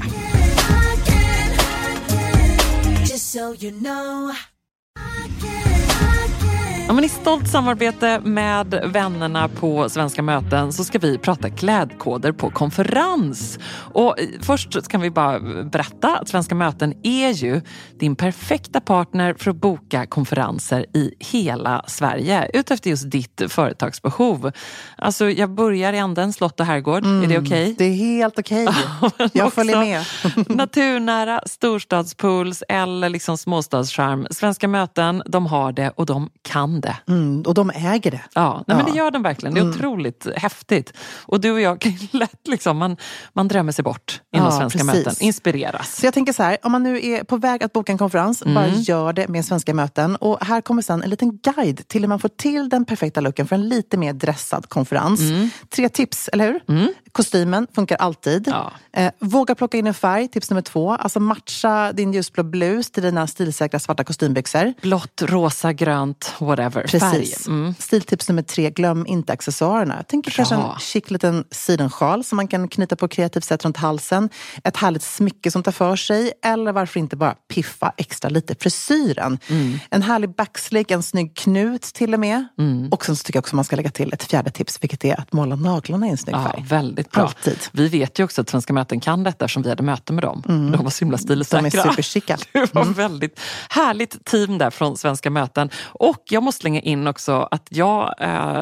Ja, men i stolt samarbete med vännerna på Svenska möten så ska vi prata klädkoder på konferens. Och först kan vi bara berätta att Svenska möten är ju din perfekta partner för att boka konferenser i hela Sverige utefter just ditt företagsbehov. Alltså jag börjar i änden slott och herrgård. Är det okej? Det är helt okej. Jag följer med. Naturnära, storstadspools eller liksom småstadscharm. Svenska möten, de har det och de kan det. Och de äger det. Ja, nej, men det gör de verkligen. Det är otroligt häftigt. Och du och jag kan lätt liksom, man drömmer sig bort inom Svenska möten. Inspireras. Så jag tänker så här, om man nu är på väg att boka en konferens, bara gör det med Svenska möten. Och här kommer sen en liten guide till hur man får till den perfekta looken för en lite mer dressad konferens. 3 tips, eller hur? Kostymen funkar alltid. Ja. Våga plocka in en färg, tips nummer 2. Alltså matcha din ljusblå blus till dina stilsäkra svarta kostymbyxor. Blått, rosa, grönt, whatever. Precis. Stiltips nummer 3, glöm inte accessoarerna. Jag tänker kanske en chic liten sidensjal som man kan knyta på kreativt sätt runt halsen. Ett härligt smycke som tar för sig. Eller varför inte bara piffa extra lite frisyren. En härlig backslick, en snygg knut till och med. Och sen så tycker jag också man ska lägga till ett 4:e tips, vilket är att måla naglarna i en snygg färg. Väldigt bra. Alltid. Vi vet ju också att Svenska möten kan detta som vi hade möte med dem. De var så himla stilsäkra. De är superchicka. Det var väldigt härligt team där från Svenska möten. Och jag måste slänga in också att jag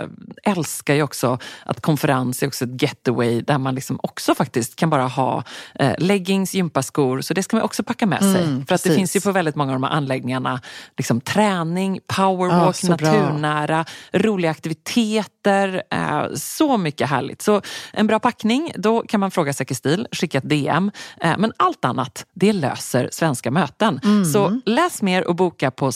älskar ju också att konferens är också ett getaway där man liksom också faktiskt kan bara ha leggings, gympaskor, så det ska man också packa med sig. För att det finns ju på väldigt många av de här anläggningarna liksom träning, powerwalk, naturnära, roliga aktiviteter, så mycket härligt. Så en bra packning, då kan man fråga Säker stil, skicka ett DM. Men allt annat, det löser Svenska möten. Så läs mer och boka på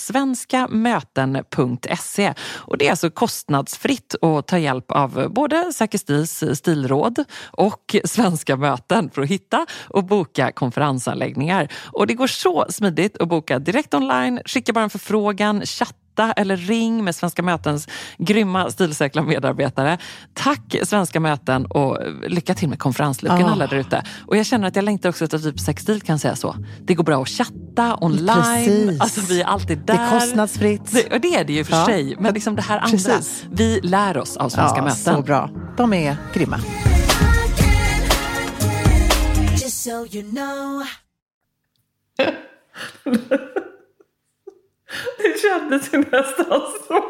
svenskamöten.se. Och det är alltså kostnadsfritt att ta hjälp av både Säker stils stilråd och Svenska möten för att hitta och boka konferensanläggningar. Och det går så smidigt att boka direkt online, skicka bara en förfrågan, chatta eller ring med Svenska mötens grymma stilsäkra medarbetare. Tack Svenska möten och lycka till med konferenslucken alla där ute. Och jag känner att jag längtar också att typ Säker stil kan säga så. Det går bra att chatta online. Precis. Alltså vi är alltid där. Det är kostnadsfritt. Det är det ju för sig. Men liksom det här andra, vi lär oss av Svenska möten. Så bra. De är grymma. so you know. Det kändes ju nästan så.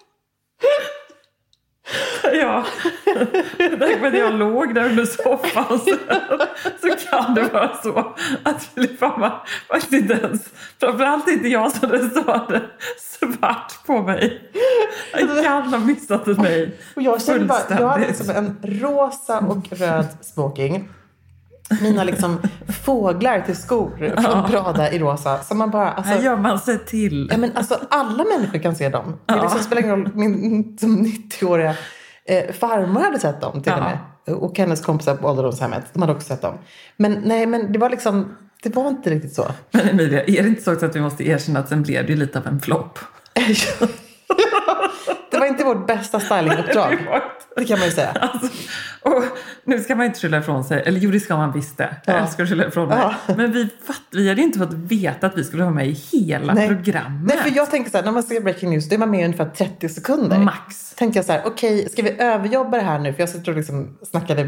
Ja, därför att jag låg där under soffan så kan det vara så att Filip faktiskt inte ens, framförallt inte jag som det stod svart på mig. Jag kan ha missat mig. Och jag kände bara, jag hade liksom en rosa och röd smoking. Mina liksom fåglar till skor från Prada i rosa. Så man bara, alltså, här gör man sig till. Ja, men alltså, alla människor kan se dem. Det liksom spelar ingen roll. Min som 90-åriga farmor hade sett dem till och med. Och hennes kompisar på ålderdomshemmet, de hade också sett dem. Men nej, men det var liksom, det var inte riktigt så. Men Emilia, är det inte så att vi måste erkänna att sen blev det ju lite av en flopp? Det var inte vårt bästa stylinguppdrag. Det kan man ju säga. Alltså, och nu ska man inte skylla ifrån sig. Eller jo, det ska man visst det. Jag älskar att skylla ifrån mig. Men vi hade inte fått veta att vi skulle vara med i hela programmet. Nej, för jag tänker så här, när man ser Breaking News, då är man med i ungefär 30 sekunder. Max. Tänker jag så här, okej, ska vi överjobba det här nu? För jag sitter och liksom snackade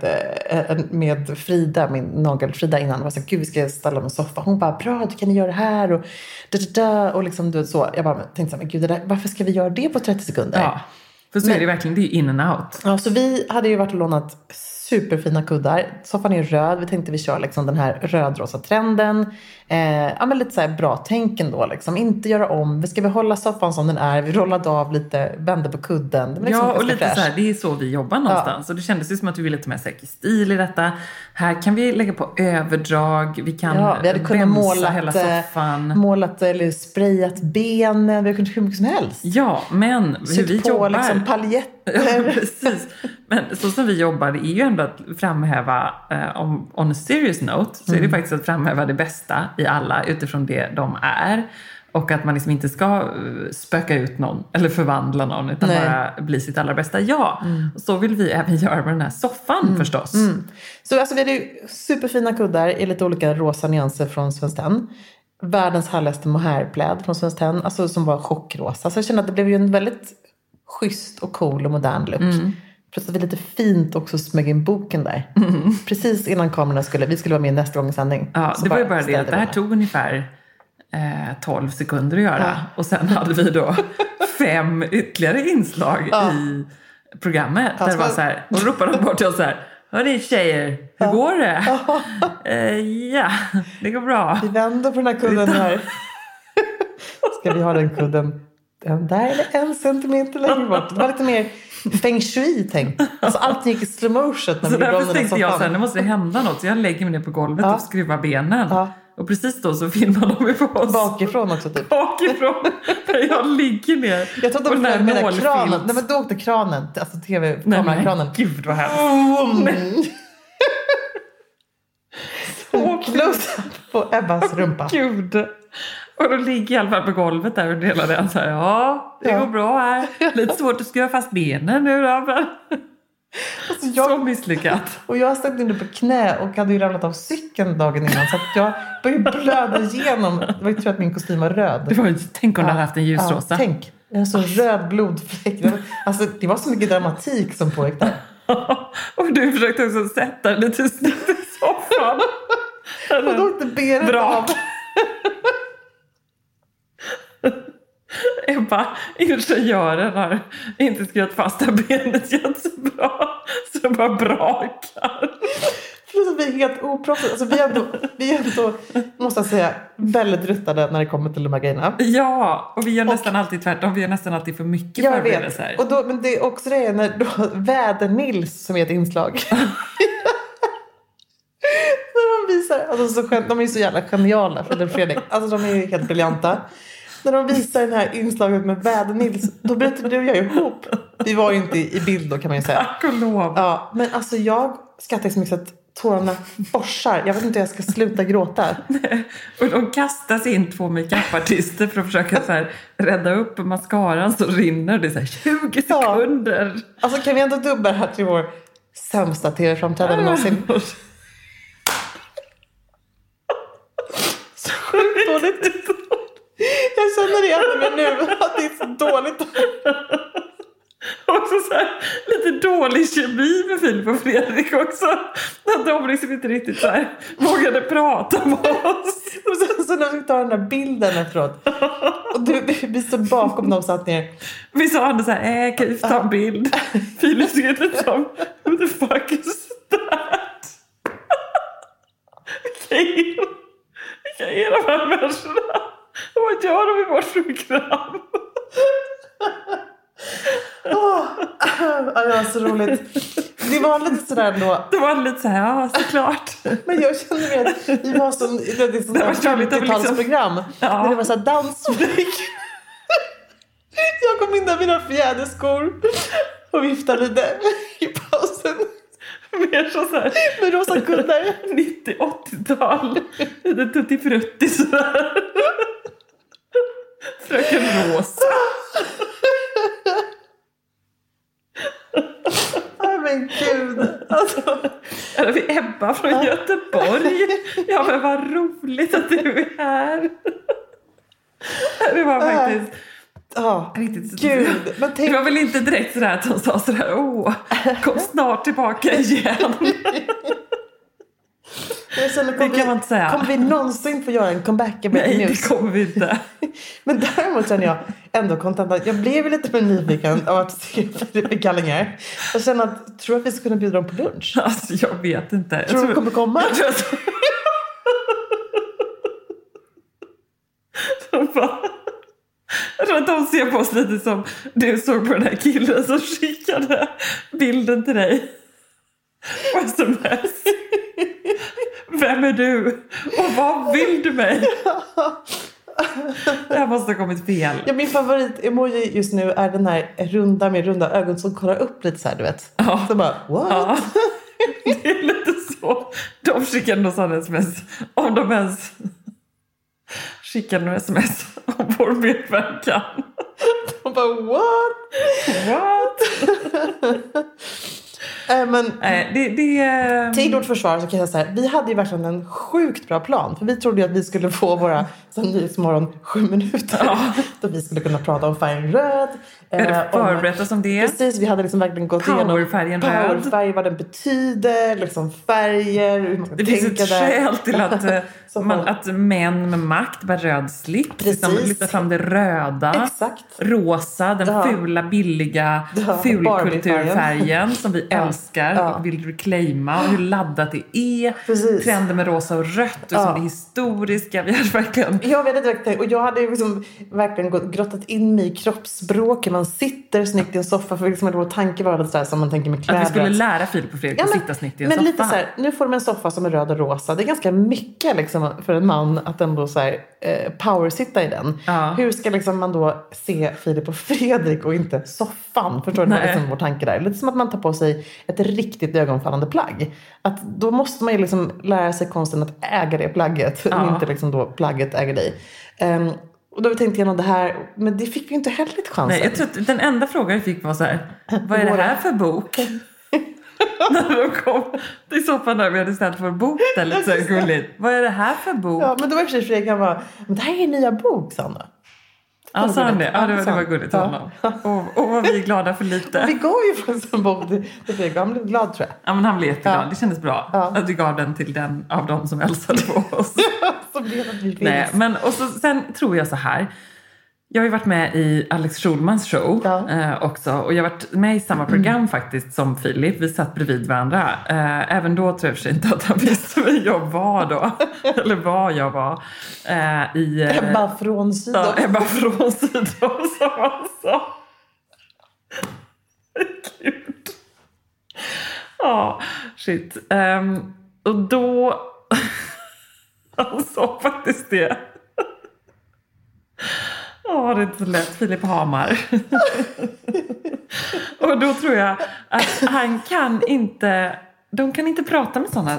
med Frida, min nagelfrida innan. Och var så här, gud, vi ska ställa en soffa. Hon bara, bra, du kan göra det här. Och liksom du så. Jag bara tänkte så här, men gud, varför ska vi göra det på 30 sekunder? Ja. För så är det verkligen, det är in and out. Ja, så vi hade ju varit och lånat superfina kuddar. Soffan är röd. Vi tänkte vi kör liksom den här rödrosa trenden. Ja, men lite så här bra tänken då liksom. Inte göra om. Vi ska hålla soffan som den är. Vi rollade av lite, vände på kudden. Det var liksom och lite fräsch. så här, det är så vi jobbar någonstans. Och det kändes ju som att vi ville lite mer säker stil i detta. Här kan vi lägga på överdrag. Vi kan vi hade kunnat måla hela soffan. Målat eller sprayat benen. Vi hade kunnat hur mycket som helst. Ja, men hur vi jobbar. Liksom paljetter. Ja, precis. Men så som vi jobbar, det är ju ändå att framhäva, on a serious note, så är det faktiskt att framhäva det bästa i alla utifrån det de är. Och att man liksom inte ska spöka ut någon eller förvandla någon utan bara bli sitt allra bästa. Ja, och så vill vi även göra med den här soffan förstås. Så alltså, vi hade ju superfina kuddar i lite olika rosa nyanser från Svenskt Tenn. Världens härligaste mohairpläd från Svenskt Tenn, alltså som var chockrosa. Så jag kände att det blev ju en väldigt schysst och cool och modern look. Plus att vi lite fint också smög in boken där. Precis innan kamerorna vi skulle vara med nästa gång i sändning. Ja, det var ju bara det att det här tog ungefär 12 sekunder att göra. Och sen hade vi då 5 ytterligare inslag i programmet. Där det var så här, och ropade de bort till oss så här: hörni tjejer, hur går det? Ja, det går bra. Vi vänder på den här kudden här. Ska vi ha den kudden där eller 1 centimeter längre bort? Det var lite mer feng shui tänkt. Alltså allt gick i slow motion. Så därför tänkte jag så här, nu måste det hända något. Så jag lägger mig ner på golvet och skruvar benen. Och precis då så filmar de på oss. Bakifrån också typ. Bakifrån. Där jag ligger ner. Jag tror att de flög med den kranen. Nej, men då åkte kranen. Alltså tv-kamerakranen. Gud vad hemskt. Så close up på Ebbas rumpa. Gud. Och då ligger jag i alla fall på golvet där och delar den så här. Ja, det går bra här. Lite svårt att skruva fast benen nu då. Alltså så misslyckat. Och jag stod inne på knä och hade ju ramlat av cykeln dagen innan. Så att jag började blöda igenom. Det var ju tur att min kostym var röd. Det var ju, tänk om du hade haft en ljusrosa. Tänk, en så röd blodfläck. Alltså det var så mycket dramatik som pågick där. Och du försökte också sätta lite snyggt i soffan. Och då åkte benet av. Ebba, ingenjören har inte skruvat fast det benet jättebra. Så det bara brakar. Plus att vi är helt oproffsiga. Alltså vi är ändå, måste jag säga, väldigt ruttade när det kommer till de här grejerna. Ja, och vi gör nästan alltid tvärtom. Vi gör nästan alltid för mycket förberedelser. Och då, men det är också det när då Väder-Nils som är ett inslag. När de visar, alltså de är ju så jävla geniala för Fredrik. Alltså de är ju helt briljanta. När de visar det här inslaget med Väder-Nils, då bryter du och jag ihop. Vi var ju inte i bild då kan man ju säga. Tack och lov. Ja, men alltså jag skrattar så mycket att tårarna borsar. Jag vet inte hur jag ska sluta gråta. Nej. Och de kastas in 2 make-up-artister för att försöka så här, rädda upp mascaran så rinner det så här 20 sekunder. Ja. Alltså kan vi ändå dubba här till vår sämsta tv-framträdande någonsin. Så sjukt dåligt. Jag känner igen det nu att det är så dåligt. Och så här, lite dålig kemi med Filip och Fredrik också. Att de liksom inte riktigt så här vågade prata med oss. Och så när vi tar den där bilden efteråt. Och vi stod bakom dem och satt ner. Vi sa ändå så här, kan vi ta en bild? Filip skrev lite som, who the fuck is that? Vilka är de här människorna? Vad gör de i vårt program? Det var så roligt. Det var lite sådär ändå. Det var lite så här, ja, såklart. Men jag kände mig att vi var som det var 50-talsprogram. Ja. När det var så här dansmusik. Jag kom in där med mina fjäderskor och viftade lite i pausen. Mer så här med rosa kuddar. 90-80-tal. Lite tuttifrutti sådär. Fröken Rosa. Men gud. Alltså. Är vi Ebba från Göteborg? Ja, men vad roligt att du är här. Det var faktiskt riktigt gud. Men tänk... Det var väl inte direkt sådär att de sa sådär, kom snart tillbaka igen. Jag känner, det kan man inte säga. Kommer vi någonsin få göra en comeback? Nej, det kommer vi inte. Men däremot känner jag ändå kontant. Jag blev lite mer nyfiken av att se Filip Kallinger. Jag känner att, tror att vi ska kunna bjuda dem på lunch? Alltså, jag vet inte. Tror du de kommer komma? Jag tror att de ser på oss lite som du såg på den här killen som skickade bilden till dig på sms. Vem är du? Och vad vill du mig? Det här måste ha kommit fel. Ja, min favorit-emoji just nu är den här runda med runda ögon som kollar upp lite så här, du vet. Ja. Så bara, what? Ja. Det är lite så. De skickade någon sån sms. Om de ens skickade någon sms om vår medverkan. De bara, what? Men till vårt försvar så kan jag säga, vi hade ju verkligen en sjukt bra plan. För vi trodde ju att vi skulle få våra Nyhetsmorgon 7 minuter. Då vi skulle kunna prata om färgen röd. Förberätta som det. Precis, vi hade liksom verkligen gått igenom powerfärg, vad den betyder, liksom färger, hur man ska det tänka finns ett skäl till att män med makt bär röd slips. Liksom, lyfta fram det röda. Exakt. Rosa, den fula, billiga fulkulturfärgen som vi älskar och vill reclaima. Och hur laddat det är. Precis. Trenden med rosa och rött och som det historiska. Vi hade verkligen... Jag hade liksom verkligen grottat in mig i kroppsspråket. Man sitter snyggt i en soffa. För liksom vår tanke var lite sådär som man tänker med kläder. Att vi skulle lära Filip och Fredrik att sitta snyggt i en soffa. Men lite såhär, nu får de en soffa som är röd och rosa. Det är ganska mycket liksom, för en man att ändå såhär, power-sitta i den. Hur ska liksom man då se Filip och Fredrik och inte soffan? Förstår du liksom vår tanke där? Lite som att man tar på sig ett riktigt ögonfallande plagg. Att då måste man ju liksom lära sig konsten att äga det plagget. Och inte liksom då plagget äger dig. Och då tänkte jag det här, men det fick vi inte heller lite chansen. Nej, jag tror att den enda frågan jag fick var så här: vad är det här för bok? När de kom till soffan där vi hade ställt för bok där, lite så här gulligt. Vad är det här för bok? Ja, men då var det precis Fredrik, han var, men det här är en nya bok, Sanna. Ja, sa han det? Ja, det var gulligt till honom. Och var vi glada för lite. Vi går ju från en bok till Fredrik. Han blev glad, tror jag. Ja, men han blev jätteglad. Det kändes bra att vi gav den till den av dem som älskade på oss. Så blev det vi Nej, men och så, sen tror jag så här. Jag har ju varit med i Alex Schulmans show också. Och jag har varit med i samma program faktiskt som Filip. Vi satt bredvid varandra. Även då tror jag inte att han visste vem jag var då. Eller vad jag var. Ebba från Sydom. Ja, Ebba från Sydom, som han sa. Gud. Ja, shit. Och då... han sa faktiskt det. Ja, det är inte så lätt. Filip Hamar. Och då tror jag att han kan inte... De kan inte prata med sådana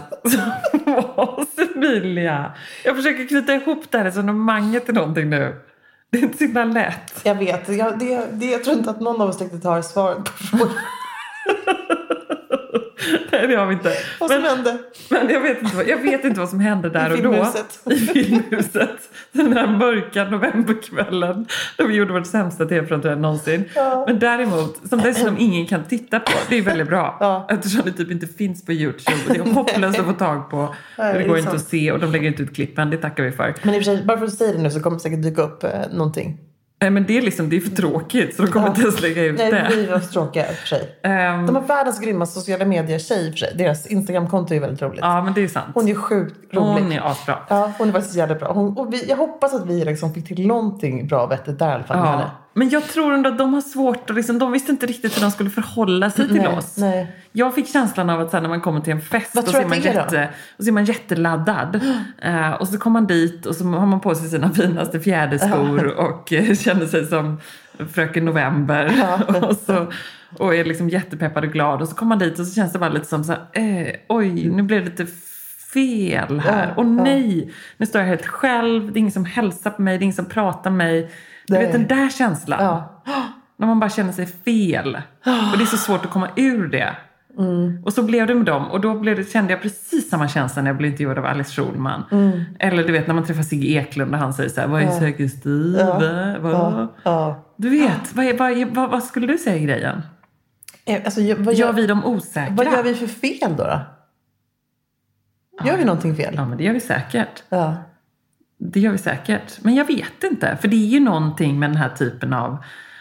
Emilia. Jag försöker knyta ihop det här resonemanget till någonting nu. Det är inte så himla lätt. Jag vet. Jag tror inte att någon av oss riktigt har svar på frågan. Nej, det har vi inte. Vad som hände? Men jag vet inte vad som hände där och då. I filmhuset. Den här mörka novemberkvällen. Då vi gjorde vårt sämsta tv-framträdande någonsin. Ja. Men däremot, som dessutom ingen kan titta på. Det är väldigt bra. Ja. Eftersom det typ inte finns på YouTube. Det är hopplöst att få tag på. Nej, det går inte att se och de lägger inte ut klippen. Det tackar vi för. Men i och för sig, bara för att säga det nu så kommer det säkert dyka upp någonting. Nej, men det är för tråkigt så de kommer inte ens lägga ut det. Nej, det är för tråkiga för sig. De har världens grymma sociala medier-tjej för sig. Deras Instagram-konto är väldigt roligt. Ja, men det är sant. Hon är sjukt rolig. Hon är asbra. Ja, hon är faktiskt jävligt bra. Jag hoppas att vi liksom fick till någonting bra vettigt där i alla fall med henne. Men jag tror ändå att de har svårt och de visste inte riktigt hur de skulle förhålla sig till oss. Nej. Jag fick känslan av att när man kommer till en fest och så är man jätteladdad. Och så kommer man dit och så har man på sig sina finaste fjäderskor och känner sig som fröken November. Och är liksom jättepeppad och glad. Och så kommer man dit och så känns det bara lite som så här, oj, nu blev det lite fel här. Och nej, nu står jag helt själv. Det är ingen som hälsar på mig, det är ingen som pratar med mig. Du vet den där känslan. Ja. När man bara känner sig fel. Och det är så svårt att komma ur det. Och så blev det med dem. Och då kände jag precis samma känsla när jag blev intervjuad av Alice Schulman. Eller du vet när man träffar Sigge Eklund och han säger så här: vad är säker Steve? Du vet, vad skulle du säga i grejen? Alltså, gör vi dem osäkra? Vad gör vi för fel då? Gör vi någonting fel? Ja, men det gör vi säkert. Ja. Det gör vi säkert. Men jag vet inte. För det är ju någonting med den här typen av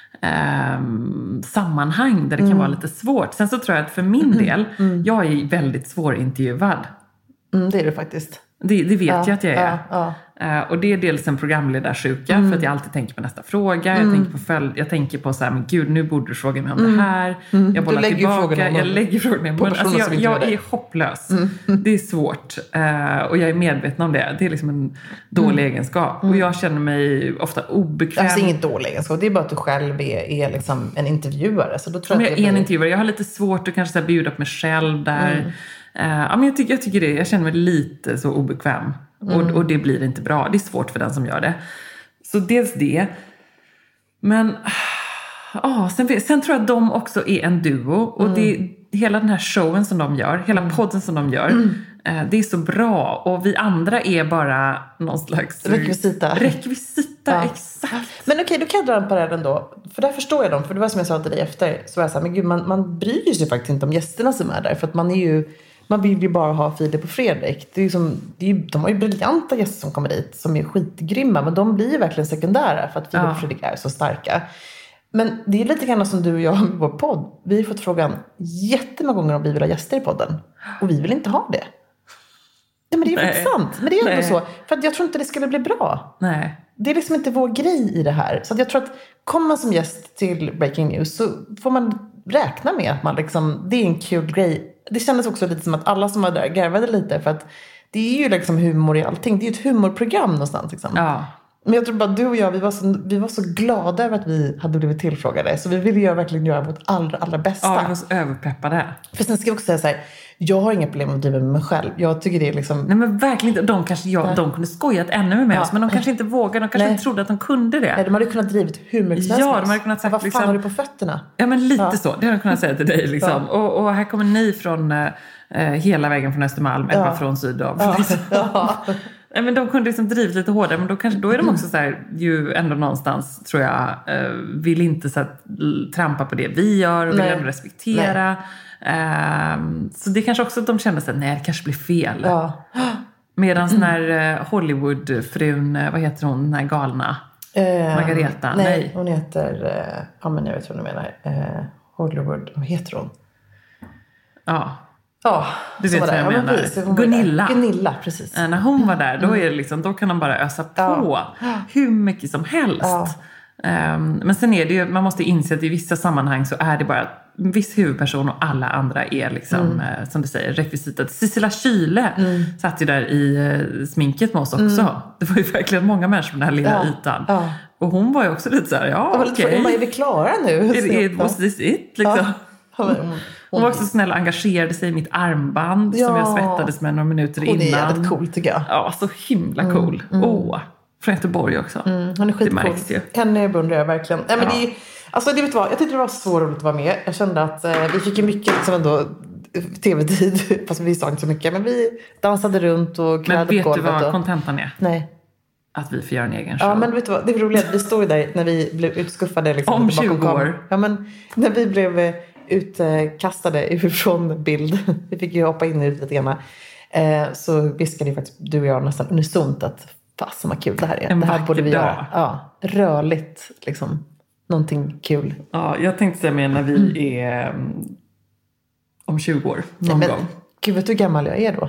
sammanhang där det kan vara lite svårt. Sen så tror jag att för min del, jag är väldigt svårintervjuad. Det är du faktiskt. Det vet jag att jag är. Och det är dels en programledarsjuka för att jag alltid tänker på nästa fråga. Jag tänker på så här, men gud, nu borde du fråga mig om det här. Jag bollar tillbaka. Jag lägger frågan på alltså jag är hopplös. Det är svårt. Och jag är medveten om det. Det är liksom en dålig egenskap. Och jag känner mig ofta obekväm. Alltså ingen dålig egenskap. Det är bara att du själv är liksom en intervjuare. Så då tror jag är en intervjuare. Jag har lite svårt att kanske så här bjuda upp mig själv där. Men jag tycker det. Jag känner mig lite så obekväm. Och det blir inte bra. Det är svårt för den som gör det. Så dels det. Men sen tror jag att de också är en duo. Och hela den här showen som de gör, hela podden som de gör, det är så bra. Och vi andra är bara någon slags rekvisita, exakt. Men okej, då kan jag dra en parallell ändå. För där förstår jag dem. För det var som jag sa till dig efter. Så var jag så här, men gud, man bryr sig faktiskt inte om gästerna som är där. För att man vill ju bara ha Filip och Fredrik. De har ju briljanta gäster som kommer dit som är skitgrymma. Men de blir ju verkligen sekundära för att Filip och Fredrik är så starka. Men det är lite grann som du och jag med vår podd. Vi har fått frågan jättemånga gånger om vi vill ha gäster i podden. Och vi vill inte ha det. Nej, men det är ju faktiskt sant. Men det är ändå så. För att jag tror inte det skulle bli bra. Nej. Det är liksom inte vår grej i det här. Så att jag tror att kommer man som gäst till Breaking News så får man räkna med att man liksom, det är en kul grej. Det kändes också lite som att alla som var där garvade lite. För att det är ju liksom humor i allting. Det är ju ett humorprogram någonstans liksom. Ja. Men jag tror bara du och jag, vi var så glada över att vi hade blivit tillfrågade. Så vi ville verkligen göra vårt allra bästa. Ja, vi var så överpeppade. För sen ska jag också säga så här, jag har inga problem med att driva med mig själv. Jag tycker det är liksom... Nej, men verkligen inte. De kunde skojat ännu med oss. Men de kanske inte vågade. De kanske inte trodde att de kunde det. Nej, de hade kunnat drivit hur mycket som helst. Ja, de hade kunnat sagt vad fan har du på fötterna? Ja, men lite så. Det hade de kunnat säga till dig liksom. Och här kommer ni från hela vägen från Östermalm. Eller bara från Sydam. Nej, men de kunde liksom drivit lite hårdare. Men då är de också så här, ju ändå någonstans, tror jag, vill inte så här, trampa på det vi gör. Och vill ändå respektera. Så det kanske också att de kände sig, nej, det kanske blir fel. Ja. Medan när Hollywoodfrun, vad heter hon, den här galna? Margareta? Nej, hon heter, men jag vet vad du menar. Hollywood, vad heter hon? Ja. Ja, du vet vad jag menar. Precis, Gunilla, precis. När hon var där, då är det liksom, då kan de bara ösa på hur mycket som helst. Ja. Men sen är det ju, man måste inse att i vissa sammanhang så är det bara en viss huvudperson och alla andra är liksom, som du säger, rekvisitet. Cicela Kyle satt ju där i sminket med oss också. Det var ju verkligen många människor på den här lilla ytan. Ja. Och hon var ju också lite så här, okej. Är vi klara nu? Was this it? Liksom. Ja. Hon var också snäll och engagerade sig i mitt armband som jag svettades med några minuter innan. Och det är jävligt cool, tycker jag. Ja, så himla cool. Från Göteborg också. Hon är skitcool. Henne beundrar jag verkligen. Men det vet vad, jag tyckte det var så roligt att vara med. Jag kände att vi fick ju mycket liksom ändå tv-tid. Fast vi sa inte så mycket. Men vi dansade runt och klädde Men vet golvet. du vad kontentan är? Nej. Att vi får göra en egen show. Ja, men vet du vad? Det är roligt. Vi stod där när vi blev utskuffade. Liksom, om 20 år. Ja, men när vi blev utkastade från bild. Vi fick ju hoppa in i det lite grann. Så viskade ju faktiskt du och jag nästan unisont att fasen vad kul det här är. Det här borde vi göra. Ja, rörligt liksom. Någonting kul. Ja, jag tänkte säga mer när vi är om 20 år. Någon gång. Gud, vet du hur gammal jag är då?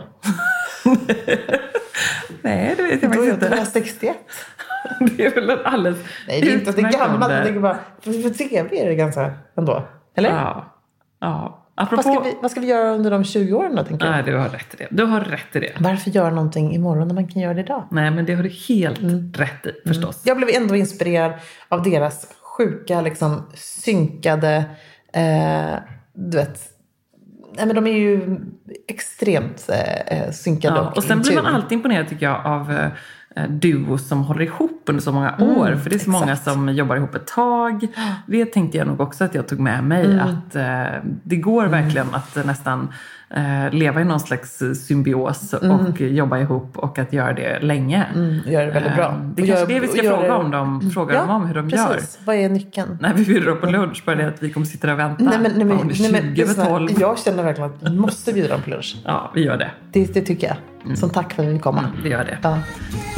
Nej, det vet jag faktiskt inte. Då är jag 61. Det är väl en alldeles... Nej, det är inte att det är gammalt. Jag tänker bara, för tv är det ganska ändå. Eller? Ja. Apropå... Vad ska vi göra under de 20 åren då, tänker jag? Nej, du har rätt i det. Varför göra någonting imorgon när man kan göra det idag? Nej, men det har du helt rätt i, förstås. Jag blev ändå inspirerad av deras sjuka, liksom, synkade... du vet... Nej, men de är ju extremt synkade. Ja, och sen blir man alltid imponerad, tycker jag, av duos som håller ihop under så många år. För det är så många som jobbar ihop ett tag. Det tänkte jag nog också att jag tog med mig. Att det går verkligen att nästan leva i någon slags symbios och jobba ihop och att göra det länge. Gör det väldigt bra. Det är kanske det vi ska fråga om dem. Fråga dem om hur de gör. Vad är nyckeln? Nej, vi bjuder upp på lunch. Bara det att vi kommer sitta där och vänta. Nej, 20 över 12. Jag känner verkligen att vi måste bjuda dem på lunch. Ja, vi gör det. Det tycker jag. Som tack för att vi kom. Vi gör det. Ja.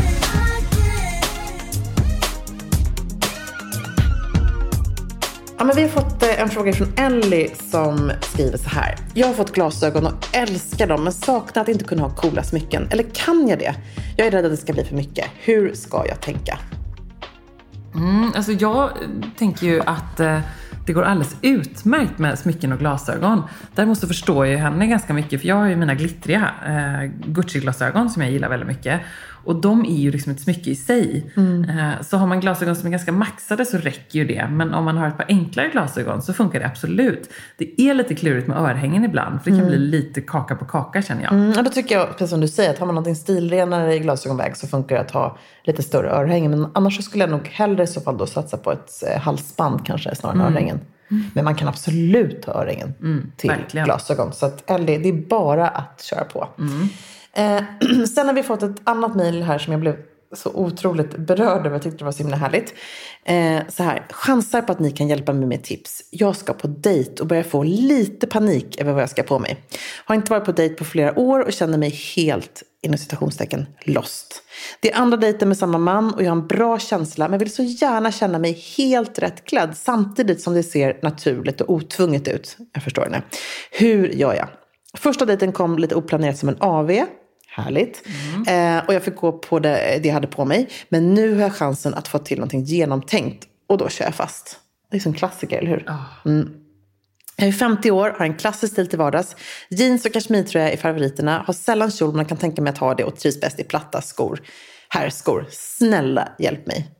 Ja, men vi har fått en fråga från Ellie som skriver så här. Jag har fått glasögon och älskar dem, men saknar att inte kunna ha coola smycken. Eller kan jag det? Jag är rädd att det ska bli för mycket. Hur ska jag tänka? Alltså jag tänker ju att det går alldeles utmärkt med smycken och glasögon. Däremot så förstår jag henne ganska mycket, för jag har ju mina glittriga Gucci-glasögon som jag gillar väldigt mycket. Och de är ju liksom ett smycke i sig. Så har man glasögon som är ganska maxade så räcker ju det. Men om man har ett par enklare glasögon så funkar det absolut. Det är lite klurigt med örhängen ibland. För det kan bli lite kaka på kaka, känner jag. Ja, då tycker jag, precis som du säger, att har man någonting stilrenare i glasögonväg så funkar det att ha lite större örhängen. Men annars så skulle jag nog hellre i så fall då satsa på ett halsband kanske snarare än örhängen. Men man kan absolut ha örhängen till verkligen. Glasögon. Så att Ellie, det är bara att köra på. Sen har vi fått ett annat mejl här som jag blev så otroligt berörd över. Jag tyckte det var så himla härligt. Så här, chansar på att ni kan hjälpa mig med tips. Jag ska på dejt och börjar få lite panik över vad jag ska på mig. Har inte varit på dejt på flera år och känner mig helt, inom citationstecken, lost. Det är andra dejten med samma man och jag har en bra känsla, men vill så gärna känna mig helt rätt klädd samtidigt som det ser naturligt och otvunget ut. Jag förstår det. Hur gör jag? Första dejten kom lite oplanerat som en AV. Härligt. Och jag fick gå på det jag hade på mig. Men nu har jag chansen att få till någonting genomtänkt. Och då kör jag fast. Det är som klassiker, eller hur? Jag är 50 år, har en klassisk stil till vardags. Jeans och kashmirtröja är favoriterna. Har sällan kjol, men kan tänka mig att ha det. Och trivs bäst i platta skor. Herrskor. Snälla, hjälp mig.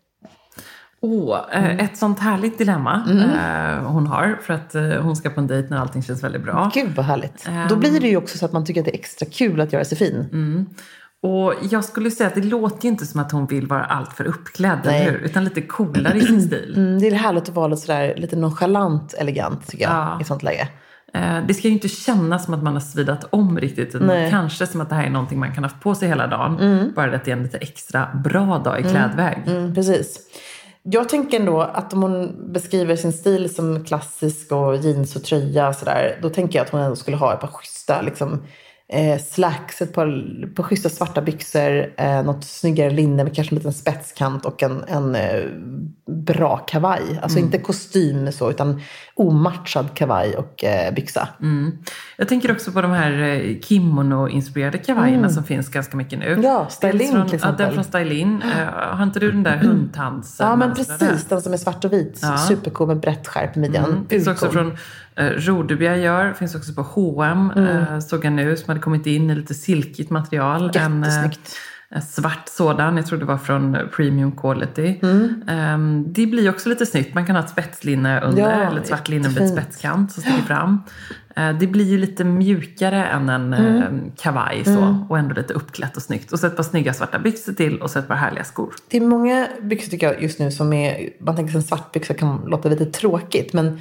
Ett sånt härligt dilemma hon har. För att hon ska på en dejt när allting känns väldigt bra. Gud vad härligt. Då blir det ju också så att man tycker att det är extra kul att göra sig fin. Och jag skulle säga att det låter ju inte som att hon vill vara allt för uppklädd, eller hur? Utan lite coolare i sin stil. Det är härligt att vara lite sådär, lite nonchalant, elegant tycker jag, i sånt läge. Det ska ju inte kännas som att man har svidat om riktigt. Kanske som att det här är någonting man kan ha på sig hela dagen. Bara att det är en lite extra bra dag i klädväg. Precis. Jag tänker ändå att om hon beskriver sin stil som klassisk och jeans och tröja sådär, då tänker jag att hon ändå skulle ha ett par schyssta liksom, slacks, ett par schyssta svarta byxor, något snyggare linne med kanske en liten spetskant och en bra kavaj. Alltså inte kostym så, utan omatchad kavaj och byxa. Jag tänker också på de här kimono-inspirerade kavajerna som finns ganska mycket nu. Ja, Stylin till exempel. Den från Stylin. Har inte du den där hundtansen? Ja, men precis. Den som är svart och vit. Supercool med brett skärp i midjan. Finns också från Rodebia gör. Finns också på H&M. Såg jag nu, som hade kommit in i lite silkigt material. Jättesnyggt. En svart sådan, jag tror det var från Premium Quality. Det blir också lite snyggt. Man kan ha ett spetslinne under, eller ett svart linne med ett spetskant som sticker fram. Det blir ju lite mjukare än en kavaj så, och ändå lite uppklätt och snyggt. Och så ett par snygga svarta byxor till och så ett par härliga skor. Det är många byxor tycker jag just nu som är, man tänker sig en svart byxa kan låta lite tråkigt, men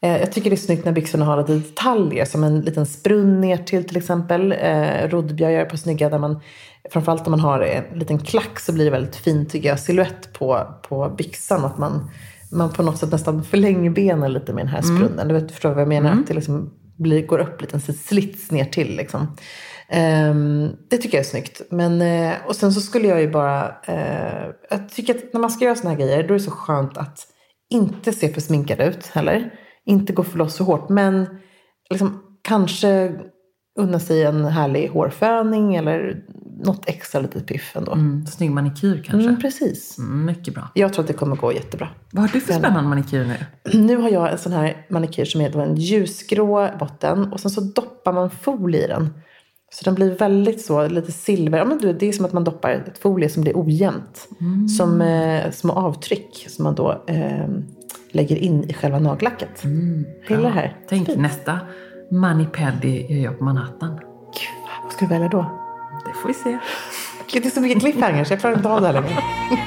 Jag tycker det är snyggt när byxorna har lite detaljer, som en liten sprunn ner till exempel. Roddbjöjar på snygga, där man, framförallt om man har en liten klack, så blir det väldigt fint, tycker jag, silhuett på byxan. Att man på något sätt nästan förlänger benen lite med den här sprunnen. Du förstår vad jag menar? Att det liksom går upp lite, en slits ner till liksom. Det tycker jag är snyggt. Men, och sen så skulle jag ju bara... jag tycker att när man ska göra såna här grejer, då är det så skönt att inte se för sminkad ut heller. Inte gå för loss så hårt. Men liksom, kanske unna sig en härlig hårföning eller något extra litet piff ändå. Snygg manikyr kanske. Precis. Mycket bra. Jag tror att det kommer gå jättebra. Vad har du för spännande manikyr nu? Nu har jag en sån här manikyr som är då en ljusgrå botten. Och sen så doppar man folie i den. Så den blir väldigt så, lite silver. Ja, men det är som att man doppar ett folie som blir ojämnt. Som små avtryck som man då lägger in i själva nagellacket. Gillar det här. Tänk nästa mani-pedi gör jag på Manhattan. Gud, vad ska du välja då? Det får vi se. Det är så mycket cliffhangers, jag klarar inte av det här längre.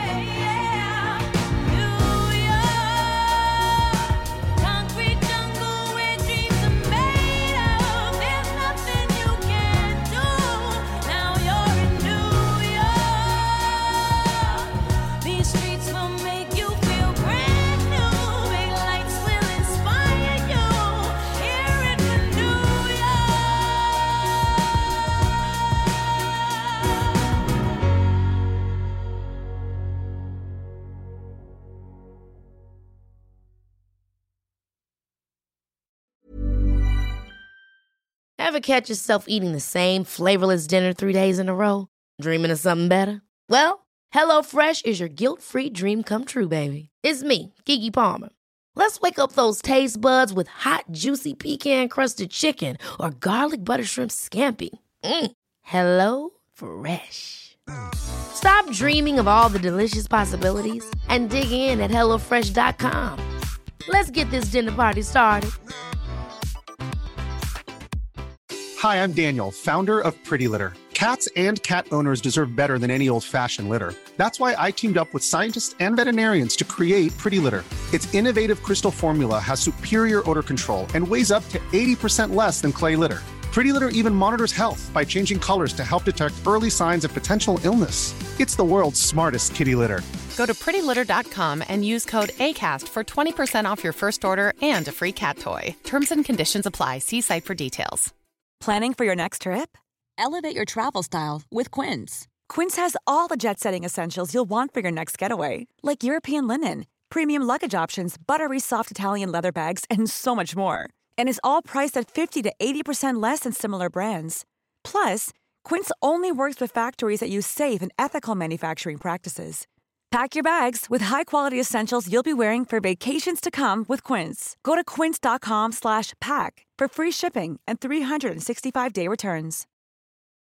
Ever catch yourself eating the same flavorless dinner 3 days in a row? Dreaming of something better? Well, HelloFresh is your guilt-free dream come true, baby. It's me, Keke Palmer. Let's wake up those taste buds with hot, juicy pecan-crusted chicken or garlic butter shrimp scampi. Hello Fresh. Stop dreaming of all the delicious possibilities and dig in at HelloFresh.com. Let's get this dinner party started. Hi, I'm Daniel, founder of Pretty Litter. Cats and cat owners deserve better than any old-fashioned litter. That's why I teamed up with scientists and veterinarians to create Pretty Litter. Its innovative crystal formula has superior odor control and weighs up to 80% less than clay litter. Pretty Litter even monitors health by changing colors to help detect early signs of potential illness. It's the world's smartest kitty litter. Go to prettylitter.com and use code ACAST for 20% off your first order and a free cat toy. Terms and conditions apply. See site for details. Planning for your next trip? Elevate your travel style with Quince. Quince has all the jet-setting essentials you'll want for your next getaway, like European linen, premium luggage options, buttery soft Italian leather bags, and so much more. And is all priced at 50 to 80% less than similar brands. Plus, Quince only works with factories that use safe and ethical manufacturing practices. Pack your bags with high-quality essentials you'll be wearing for vacations to come with Quince. Go to quince.com/pack for free shipping and 365-day returns.